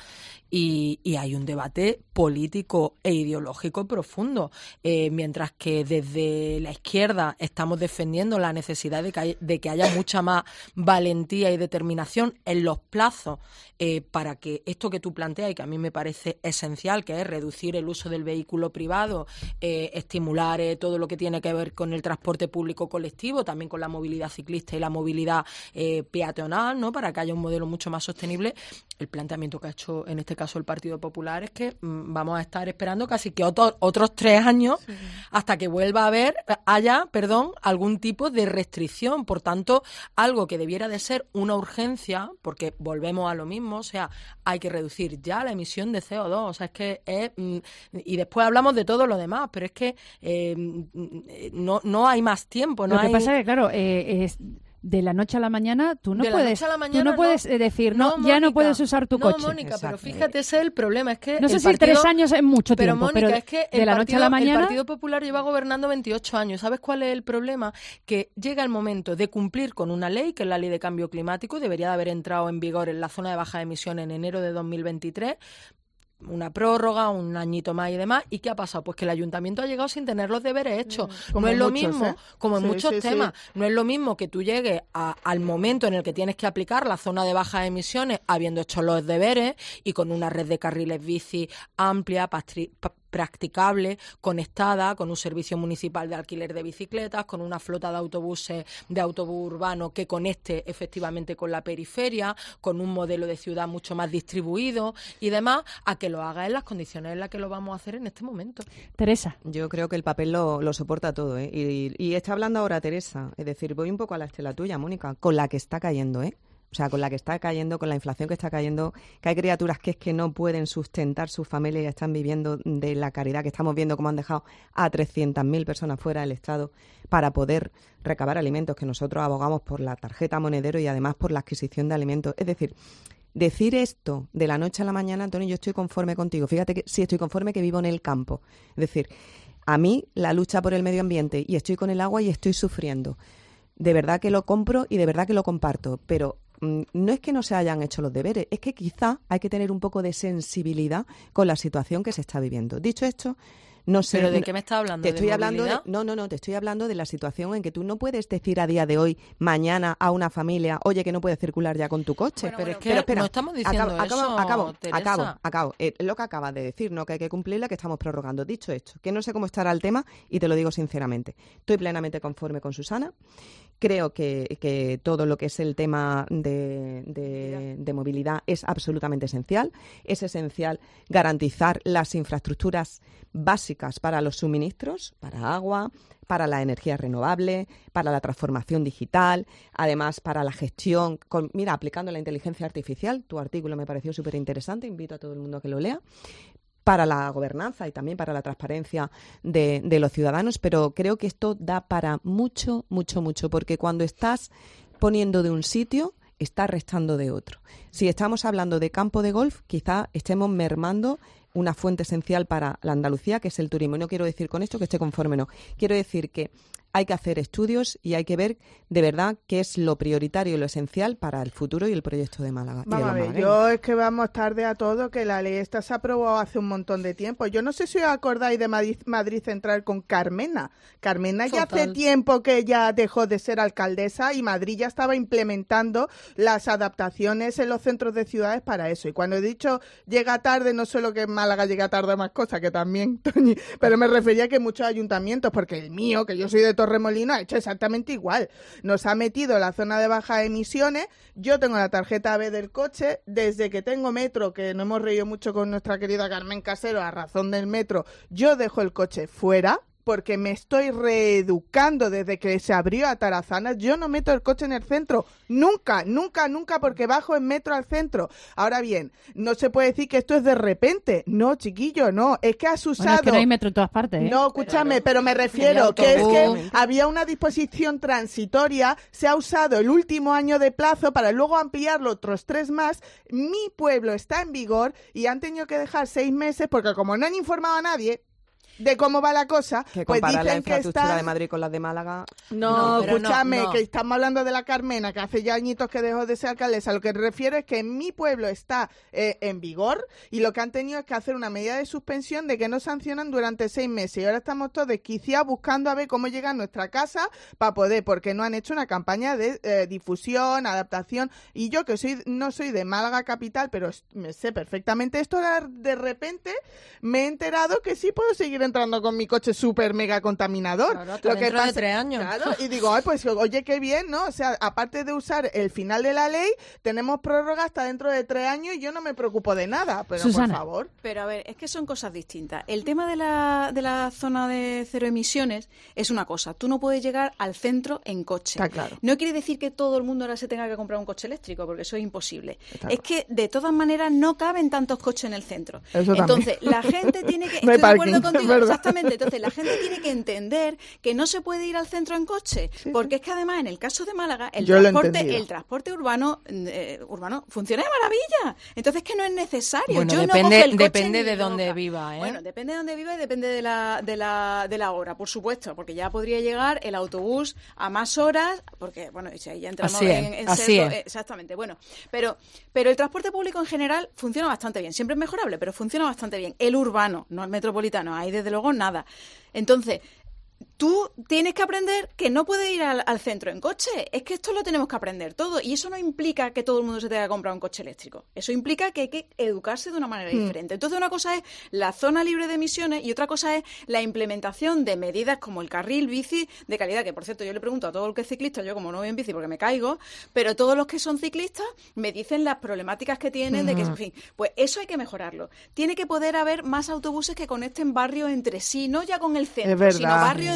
Y, y hay un debate político e ideológico profundo. Eh, mientras que desde la izquierda estamos defendiendo la necesidad de que, hay, de que haya mucha más valentía y determinación en los plazos eh, para que esto que tú planteas y que a mí me parece esencial, que es reducir el uso del vehículo privado, eh, estimular eh, todo lo que tiene que ver con el transporte público colectivo, también con la movilidad ciclista y la movilidad eh, peatonal, ¿no? Para que haya un modelo mucho más sostenible. El planteamiento que ha hecho en este caso el Partido Popular es que mmm, vamos a estar esperando casi que otro, otros tres años sí. hasta que vuelva a haber, haya, perdón, algún tipo de restricción. Por tanto, algo que debiera de ser una urgencia, porque volvemos a lo mismo, o sea, hay que reducir ya la emisión de C O dos, o sea, es que es, mmm, y después hablamos de todo lo demás, pero es que eh, no, no hay más tiempo. No lo que hay... pasa es que, claro, eh, es... de la noche a la mañana tú no de puedes mañana, tú no puedes no, decir no, no ya Mónica, no puedes usar tu no, coche. Mónica, Exacto. Pero fíjate, ese es el problema, es que no sé el si partido, tres años es mucho pero tiempo, Mónica, pero es que de el la partido, noche a la mañana el Partido Popular lleva gobernando veintiocho años. ¿Sabes cuál es el problema? Que llega el momento de cumplir con una ley, que es la Ley de Cambio Climático, debería de haber entrado en vigor en la zona de baja emisión en enero de dos mil veintitrés. Una prórroga, un añito más y demás. ¿Y qué ha pasado? Pues que el ayuntamiento ha llegado sin tener los deberes hechos. Como no es lo muchos, mismo, ¿eh? como en sí, muchos sí, temas, sí. no es lo mismo que tú llegues a, al momento en el que tienes que aplicar la zona de bajas emisiones habiendo hecho los deberes y con una red de carriles bici amplia, pastri, pa, practicable, conectada, con un servicio municipal de alquiler de bicicletas, con una flota de autobuses, de autobús urbano que conecte efectivamente con la periferia, con un modelo de ciudad mucho más distribuido y demás, a que lo haga en las condiciones en las que lo vamos a hacer en este momento. Teresa. Yo creo que el papel lo, lo soporta todo, ¿eh? Y, y está hablando ahora Teresa, es decir, voy un poco a la estela tuya, Mónica, con la que está cayendo, ¿eh? O sea, con la que está cayendo, con la inflación que está cayendo, que hay criaturas que es que no pueden sustentar sus familias y están viviendo de la caridad, que estamos viendo cómo han dejado a trescientas mil personas fuera del Estado para poder recabar alimentos, que nosotros abogamos por la tarjeta monedero y además por la adquisición de alimentos. Es decir, decir esto de la noche a la mañana, Antonio, yo estoy conforme contigo. Fíjate que sí estoy conforme que vivo en el campo. Es decir, A mí, la lucha por el medio ambiente, y estoy con el agua y estoy sufriendo. De verdad que lo compro y de verdad que lo comparto, pero mmm, no es que no se hayan hecho los deberes, es que quizá hay que tener un poco de sensibilidad con la situación que se está viviendo. Dicho esto, no sé. ¿Pero de qué me estás hablando? Te estoy ¿De hablando de, no, no, no, te estoy hablando de la situación en que tú no puedes decir a día de hoy, mañana a una familia, oye, que no puedes circular ya con tu coche. Bueno, pero es que pero espera, no estamos diciendo acabo, eso, acabo, acabo, Teresa. acabo, acabo. Eh, lo que acabas de decir, no que hay que cumplirla, que estamos prorrogando. Dicho esto, que no sé cómo estará el tema y te lo digo sinceramente. Estoy plenamente conforme con Susana. Creo que, que todo lo que es el tema de, de, de movilidad es absolutamente esencial. Es esencial garantizar las infraestructuras básicas para los suministros, para agua, para la energía renovable, para la transformación digital, además para la gestión, con, mira, aplicando la inteligencia artificial. Tu artículo me pareció súper interesante, invito a todo el mundo a que lo lea. Para la gobernanza y también para la transparencia de, de los ciudadanos, pero creo que esto da para mucho, mucho, mucho, porque cuando estás poniendo de un sitio, estás restando de otro. Si estamos hablando de campo de golf, quizá estemos mermando una fuente esencial para la Andalucía, que es el turismo. Y no quiero decir con esto que esté conforme, no. Quiero decir que hay que hacer estudios y hay que ver de verdad qué es lo prioritario y lo esencial para el futuro y el proyecto de Málaga. Vamos a ver, yo es que vamos tarde a todo, que la ley esta se aprobó hace un montón de tiempo. Yo no sé si os acordáis de Madrid, Madrid Central con Carmena. Carmena ya hace tiempo que ya dejó de ser alcaldesa y Madrid ya estaba implementando las adaptaciones en los centros de ciudades para eso. Y cuando he dicho llega tarde, no solo que en Málaga llega tarde a más cosas, que también, Toñi, pero me refería a que muchos ayuntamientos, porque el mío, que yo soy de Torremolino, ha hecho exactamente igual. Nos ha metido la zona de bajas emisiones. Yo tengo la tarjeta B del coche. Desde que tengo metro, que no hemos reído mucho con nuestra querida Carmen Casero a razón del metro, yo dejo el coche fuera, porque me estoy reeducando desde que se abrió a Tarazanas. Yo no meto el coche en el centro, nunca, nunca, nunca, porque bajo en metro al centro. Ahora bien, no se puede decir que esto es de repente. No, chiquillo, no, es que has usado... Bueno, es que no hay metro en todas partes, ¿eh? No, escúchame, pero me refiero que es que había una disposición transitoria, se ha usado el último año de plazo para luego ampliarlo otros tres más. Mi pueblo está en vigor y han tenido que dejar seis meses porque como no han informado a nadie de cómo va la cosa, que pues comparar dicen la infraestructura que está... de Madrid con las de Málaga. No, no escúchame, no, no. que estamos hablando de la Carmena, que hace ya añitos que dejó de ser alcaldesa. Lo que refiero es que en mi pueblo está eh, en vigor y lo que han tenido es que hacer una medida de suspensión de que no sancionan durante seis meses. Y ahora estamos todos desquiciados buscando a ver cómo llega a nuestra casa para poder, porque no han hecho una campaña de eh, difusión, adaptación. Y yo, que soy no soy de Málaga capital, pero me sé perfectamente esto, de repente me he enterado que sí puedo seguir entrando con mi coche súper mega contaminador. Claro, lo que dentro pasa, de tres años. Claro, y digo, ay, pues oye, qué bien, ¿no? O sea, aparte de usar el final de la ley, tenemos prórroga hasta dentro de tres años y yo no me preocupo de nada, pero Susana. por favor. Pero a ver, es que son cosas distintas. El tema de la, de la zona de cero emisiones es una cosa. Tú no puedes llegar al centro en coche. Está claro. No quiere decir que todo el mundo ahora se tenga que comprar un coche eléctrico, porque eso es imposible. Está es que, de todas maneras, no caben tantos coches en el centro. Eso Entonces, también. la gente tiene que... No hay estoy de acuerdo parking, contigo, es verdad. exactamente. Entonces, la gente tiene que entender que no se puede ir al centro en coche, sí, porque sí. es que además, en el caso de Málaga, el Yo transporte el transporte urbano eh, urbano funciona de maravilla. Entonces, que no es necesario. Bueno, Yo depende, no cojo el coche depende de loca. dónde viva, ¿eh? Bueno, depende de dónde viva y depende de la, de la, de la hora, por supuesto, porque ya podría llegar el autobús a más horas, porque, bueno, ahí ya entramos así en, es, en así ser, es. Exactamente, bueno, pero, pero el transporte público en general funciona bastante bien, siempre es mejorable, pero funciona bastante bien. El urbano, no el metropolitano, ahí desde luego nada. Entonces, tú tienes que aprender que no puedes ir al, al centro en coche. Es que esto lo tenemos que aprender todo. Y eso no implica que todo el mundo se tenga que comprar un coche eléctrico. Eso implica que hay que educarse de una manera mm. diferente. Entonces, una cosa es la zona libre de emisiones y otra cosa es la implementación de medidas como el carril bici de calidad, que, por cierto, yo le pregunto a todo el que es ciclista, yo como no voy en bici porque me caigo, pero todos los que son ciclistas me dicen las problemáticas que tienen mm. de que, en fin, pues eso hay que mejorarlo. Tiene que poder haber más autobuses que conecten barrios entre sí, no ya con el centro, sino barrios entre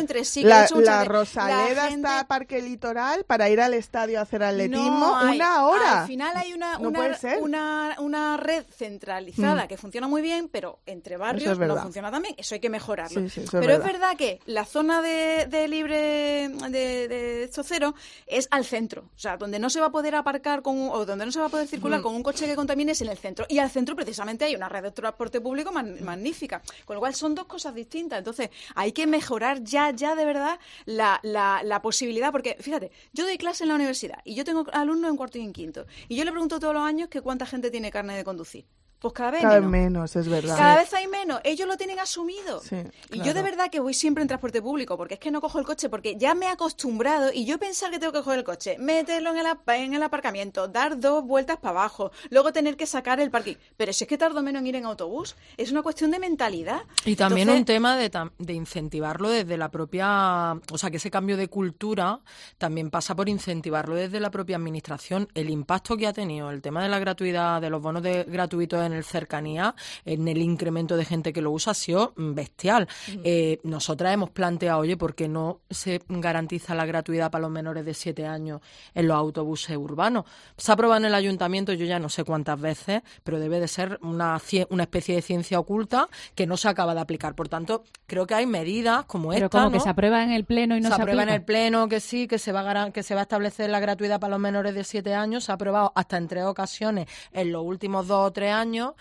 entre sí. Que la he hecho muchas la veces. Rosaleda La gente... está Parque Litoral para ir al estadio a hacer atletismo No hay, una hora. Al final hay una, no una, puede ser. una, una red centralizada Mm. que funciona muy bien, pero entre barrios Eso es no verdad. funciona tan bien. Eso hay que mejorarlo. Sí, sí, eso pero es es verdad que la zona de, de libre de, de esto cero es al centro. O sea, donde no se va a poder aparcar con un- o donde no se va a poder circular Mm. con un coche que contamine es en el centro. Y al centro precisamente hay una red de transporte público man- magnífica. Con lo cual son dos cosas distintas. Entonces hay que mejorar ya, ya de verdad la, la, la posibilidad. Porque fíjate, yo doy clase en la universidad y yo tengo alumnos en cuarto y en quinto. Y yo le pregunto todos los años que cuánta gente tiene carne de conducir. Pues cada vez Cada vez menos. menos, es verdad. Cada vez hay menos. Ellos lo tienen asumido. Sí, Y yo claro. de verdad que voy siempre en transporte público, porque es que no cojo el coche, porque ya me he acostumbrado y yo pensar que tengo que coger el coche, meterlo en el, ap- en el aparcamiento, dar dos vueltas para abajo, luego tener que sacar el parking. Pero si es que tardo menos en ir en autobús, es una cuestión de mentalidad. Y también Entonces, un tema de, tam- de incentivarlo desde la propia... O sea, que ese cambio de cultura también pasa por incentivarlo desde la propia administración. El impacto que ha tenido el tema de la gratuidad, de los bonos de, gratuitos en el cercanía, en el incremento de gente que lo usa, ha sido mm, bestial. Ujú. Eh, nosotras hemos planteado, oye, ¿por qué no se garantiza la gratuidad para los menores de siete años en los autobuses urbanos? Se ha aprobado en el ayuntamiento, yo ya no sé cuántas veces, pero debe de ser una, cie- una especie de ciencia oculta que no se acaba de aplicar. Por tanto, creo que hay medidas como Pero esta, como ¿no? que se aprueba en el pleno y no se se, aprueba en aplica. el pleno que sí, que se va a garan- que se va a establecer la gratuidad para los menores de siete años. Se ha aprobado hasta en tres ocasiones en los últimos dos o tres años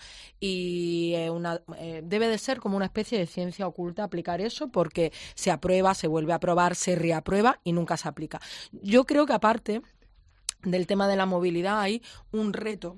y eh, una, eh, debe de ser como una especie de ciencia oculta aplicar eso, porque se aprueba, se vuelve a aprobar, se reaprueba y nunca se aplica. Yo creo que aparte del tema de la movilidad hay un reto.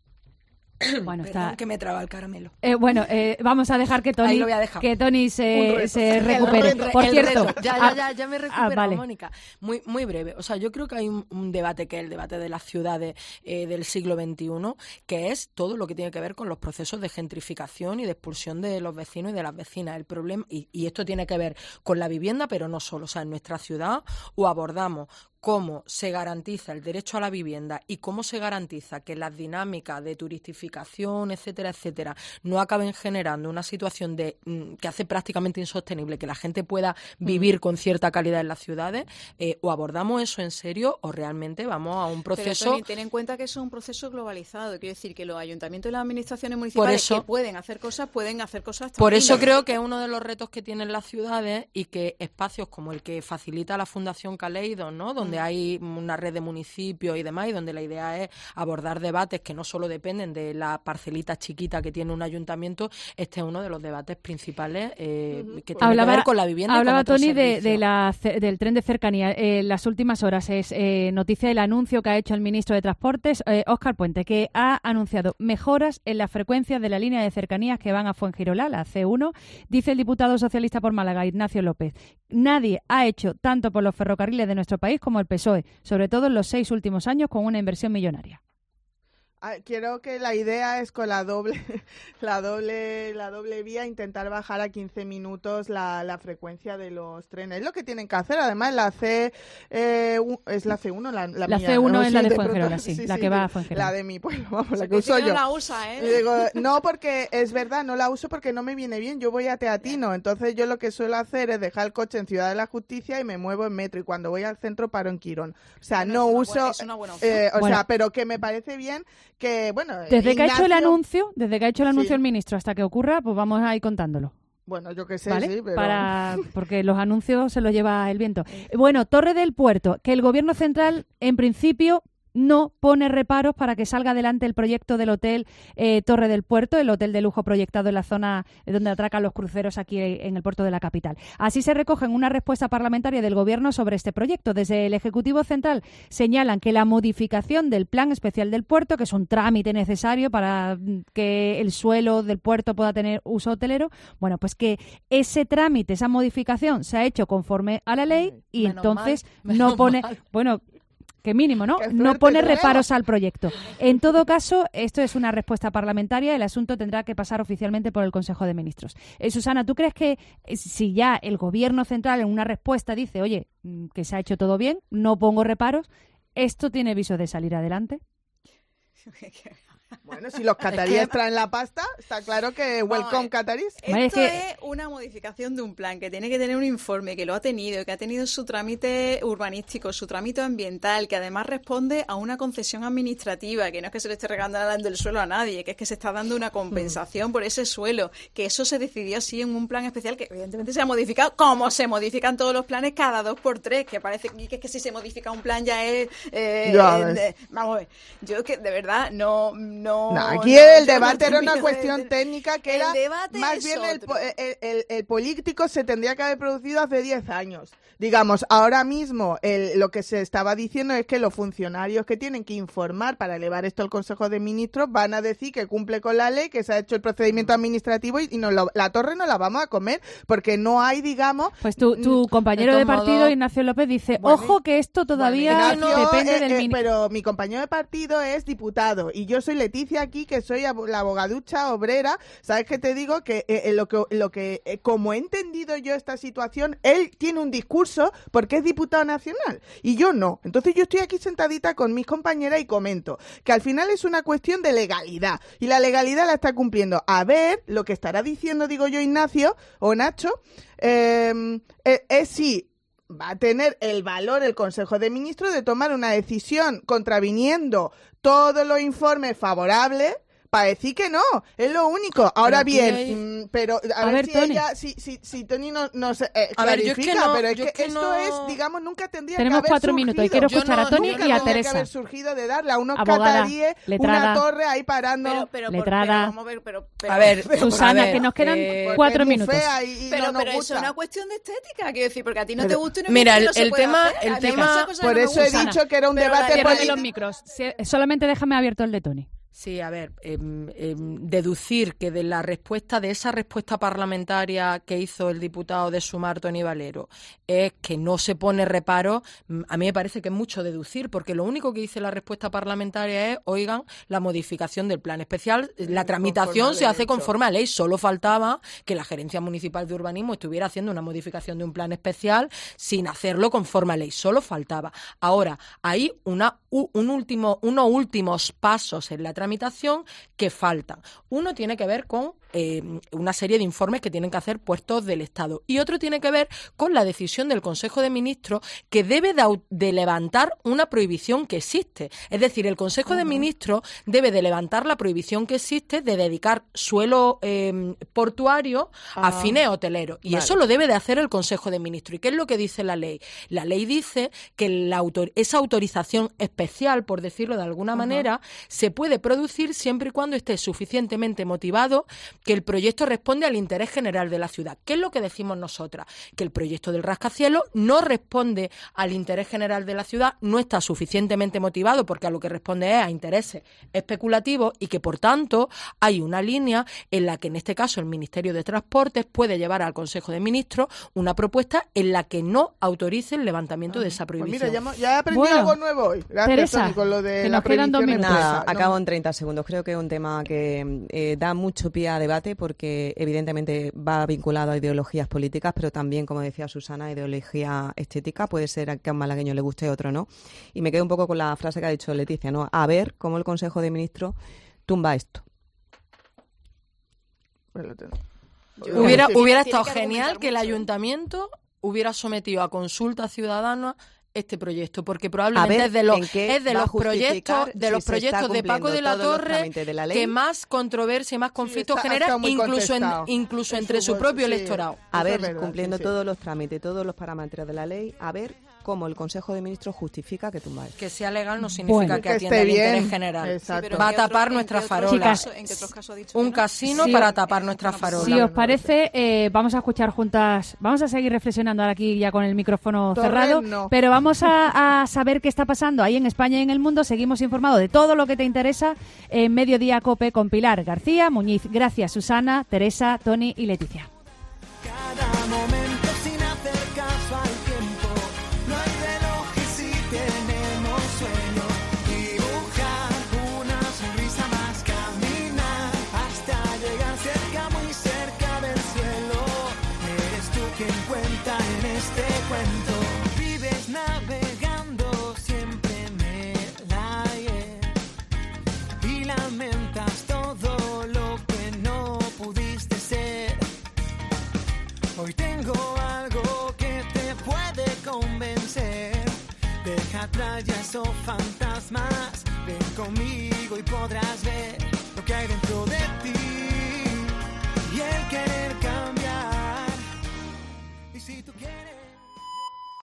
Bueno, Perdón, está... que me traba el caramelo. Eh, bueno, eh, vamos a dejar que Tony, Ahí lo voy a dejar. que Tony Un se, reto. se El recupere. re- Por el cierto, reto. Ya, ah, ya, ya, ya me he ah, recuperado, vale. Mónica. Muy, muy breve. O sea, yo creo que hay un, un debate que es el debate de las ciudades eh, del siglo veintiuno, que es todo lo que tiene que ver con los procesos de gentrificación y de expulsión de los vecinos y de las vecinas. El problema, y, y esto tiene que ver con la vivienda, pero no solo. O sea, en nuestra ciudad o abordamos cómo se garantiza el derecho a la vivienda y cómo se garantiza que las dinámicas de turistificación, etcétera, etcétera, no acaben generando una situación de mm, que hace prácticamente insostenible que la gente pueda vivir con cierta calidad en las ciudades, eh, o abordamos eso en serio o realmente vamos a un proceso... Pero, Tony, ten en cuenta que eso es un proceso globalizado. Quiero decir que los ayuntamientos y las administraciones municipales eso- que pueden hacer cosas, pueden hacer cosas Por también. eso creo que es uno de los retos que tienen las ciudades y que espacios como el que facilita la Fundación Caleidos, ¿no? Donde hay una red de municipios y demás, y donde la idea es abordar debates que no solo dependen de la parcelita chiquita que tiene un ayuntamiento. Este es uno de los debates principales eh, que tiene Hablaba, que ver con la vivienda. hablaba y con otros Tony de, servicios. de la, ce- del tren de cercanía. Eh, las últimas horas es eh, noticia el anuncio que ha hecho el ministro de Transportes, eh, Óscar Puente, que ha anunciado mejoras en las frecuencias de la línea de cercanías que van a Fuengirola, la C uno. Dice el diputado socialista por Málaga, Ignacio López: nadie ha hecho tanto por los ferrocarriles de nuestro país como el P S O E, sobre todo en los seis últimos años, con una inversión millonaria. Ah, quiero que la idea es con la doble la doble la doble vía intentar bajar a quince minutos la, la frecuencia de los trenes. Es lo que tienen que hacer. Además, la C eh, u- es la C uno, la, la, La mía, C uno ¿no? es la de pronto- Fuengirola, sí, la que va a Fuengirola. La de mi pueblo, vamos, la que Que uso no yo. la usa, ¿eh? Y digo, no, porque es verdad, no la uso porque no me viene bien. Yo voy a Teatino, entonces yo lo que suelo hacer es dejar el coche en Ciudad de la Justicia y me muevo en metro. Y cuando voy al centro paro en Quirón. O sea, no es una uso, buena- es una buena opción. eh, o Bueno. sea, pero que me parece bien que, bueno, Desde que ha hecho el Ignacio- anuncio, desde que ha hecho el anuncio Sí. el ministro hasta que ocurra, pues vamos a ir contándolo. Bueno, yo qué sé, ¿Vale? sí, pero... Para, porque los anuncios se los lleva el viento. Bueno, Torre del Puerto, que el Gobierno central, en principio, no pone reparos para que salga adelante el proyecto del hotel eh, Torre del Puerto, el hotel de lujo proyectado en la zona donde atracan los cruceros aquí en el puerto de la capital. Así se recoge en una respuesta parlamentaria del Gobierno sobre este proyecto. Desde el Ejecutivo Central señalan que la modificación del Plan Especial del Puerto, que es un trámite necesario para mm, que el suelo del puerto pueda tener uso hotelero, bueno, pues que ese trámite, esa modificación se ha hecho conforme a la ley y Menos entonces mal, no menos pone... mal. Bueno, que mínimo, ¿no? Qué No suerte pone tenemos. reparos al proyecto. En todo caso, esto es una respuesta parlamentaria. El asunto tendrá que pasar oficialmente por el Consejo de Ministros. Eh, Susana, ¿tú crees que eh, si ya el Gobierno central en una respuesta dice, oye, mm, que se ha hecho todo bien, no pongo reparos, esto tiene viso de salir adelante? Bueno, si los cataríes es que... traen la pasta, está claro que welcome no, cataríes. Esto es, que... es una modificación de un plan que tiene que tener un informe, que lo ha tenido, que ha tenido su trámite urbanístico, su trámite ambiental, que además responde a una concesión administrativa, que no es que se le esté regalando el suelo a nadie, que es que se está dando una compensación mm. por ese suelo, que eso se decidió así en un plan especial que evidentemente se ha modificado, como se modifican todos los planes cada dos por tres, que parece que es que si se modifica un plan ya es... Eh, ya eh, vamos a ver, yo que de verdad no... no No, aquí no, el debate no era una cuestión de... técnica que el era más bien el, el, el, el político se tendría que haber producido hace diez años. Digamos, ahora mismo el, lo que se estaba diciendo es que los funcionarios que tienen que informar para elevar esto al Consejo de Ministros van a decir que cumple con la ley, que se ha hecho el procedimiento administrativo y, y nos lo, la torre no la vamos a comer porque no hay, digamos... Pues tu, tu compañero de, de partido, modo... Ignacio López, dice, bueno, ojo que esto todavía bueno, Ignacio, depende eh, del... Eh, min... pero mi compañero de partido es diputado y yo soy Leticia aquí, que soy la abogaducha obrera. ¿Sabes qué te digo? Que eh, lo que, lo que eh, como he entendido yo esta situación, él tiene un discurso porque es diputado nacional y yo no. Entonces yo estoy aquí sentadita con mis compañeras y comento que al final es una cuestión de legalidad y la legalidad la está cumpliendo. A ver, lo que estará diciendo, digo yo, Ignacio o Nacho, eh, eh, es si va a tener el valor el Consejo de Ministros de tomar una decisión contraviniendo todos los informes favorables para decir que no, es lo único. Ahora pero bien, hay... mmm, pero a, a ver, ver si Tony. ella, si, si, si Tony no, no se eh, a clarifica, ver, yo es que no, pero es que, que esto no... es, digamos, nunca tendría Tenemos que haber cuatro surgido. minutos y quiero escuchar no, a Tony y a Teresa. Que haber surgido de darle a unos abogada, cataríes letrada, una torre ahí parando. Pero, pero, letrada. Pero, vamos a ver, pero, pero, a ver, pero, Susana, a ver, que nos quedan eh, cuatro minutos. Y, y pero no pero nos eso es una cuestión de estética, quiero decir, porque a ti no pero, te gusta y no mira, el, no el tema, el tema, por eso he dicho que era un debate político. Los micros. Solamente déjame abierto el de Tony. Sí, a ver, eh, eh, deducir que de la respuesta, de esa respuesta parlamentaria que hizo el diputado de Sumar, Tony Valero, es que no se pone reparo, a mí me parece que es mucho deducir, porque lo único que dice la respuesta parlamentaria es, oigan, la modificación del plan especial, la tramitación se hace conforme a ley, solo faltaba que la Gerencia Municipal de Urbanismo estuviera haciendo una modificación de un plan especial sin hacerlo conforme a ley, solo faltaba. Ahora, hay una, un último, unos últimos pasos en la tramitación tramitación que faltan. Uno tiene que ver con eh, una serie de informes que tienen que hacer puestos del Estado y otro tiene que ver con la decisión del Consejo de Ministros que debe de, de levantar una prohibición que existe. Es decir, el Consejo uh-huh. de Ministros debe de levantar la prohibición que existe de dedicar suelo eh, portuario uh-huh. a fines hoteleros y vale. Eso lo debe de hacer el Consejo de Ministros. ¿Y qué es lo que dice la ley? La ley dice que la autor- esa autorización especial, por decirlo de alguna uh-huh. manera, se puede producir siempre y cuando esté suficientemente motivado que el proyecto responde al interés general de la ciudad. ¿Qué es lo que decimos nosotras? Que el proyecto del rascacielos no responde al interés general de la ciudad, no está suficientemente motivado porque a lo que responde es a intereses especulativos y que, por tanto, hay una línea en la que, en este caso, el Ministerio de Transportes puede llevar al Consejo de Ministros una propuesta en la que no autorice el levantamiento ah, de esa prohibición. Pues mira, ya, ya he aprendido bueno, algo nuevo hoy. Gracias, Teresa, Tony, con lo de que la nos quedan dos minutos. Nada, acabo en treinta segundos. Creo que es un tema que eh, da mucho pie a debate porque evidentemente va vinculado a ideologías políticas, pero también, como decía Susana, ideología estética. Puede ser que a un malagueño le guste, otro no. Y me quedo un poco con la frase que ha dicho Leticia, ¿no? A ver cómo el Consejo de Ministros tumba esto. Hubiera, hubiera estado genial que el ayuntamiento hubiera sometido a consulta ciudadana este proyecto, porque probablemente ver, es de los es de los proyectos de los si proyectos de Paco de la Torre de la que más controversia y más conflictos sí, genera incluso en, incluso entre su, su propio sí. electorado. A ver, verdad, cumpliendo sí, sí. todos los trámites, todos los parámetros de la ley, a ver cómo el Consejo de Ministros justifica que tumba esto. Que sea legal no significa bueno, que atienda el interés general. Sí, va a tapar nuestras farolas. Un casino sí, para tapar nuestras farolas. Si os parece, eh, vamos a escuchar juntas, vamos a seguir reflexionando ahora aquí ya con el micrófono Torre, cerrado, no. pero vamos a, a saber qué está pasando ahí en España y en el mundo. Seguimos informados de todo lo que te interesa en Mediodía Cope con Pilar García Muñiz. Gracias, Susana, Teresa, Tony y Leticia. Cada momento sin hacer caso al tiempo. No hay reloj y si tenemos sueño. Dibujar una sonrisa más, caminar hasta llegar cerca, muy cerca del cielo. Eres tú quien cuenta en este cuento. Vives navegando siempre en el aire y la mente batallas o fantasmas. Ven conmigo y podrás ver lo que hay dentro de ti y el querer cambiar.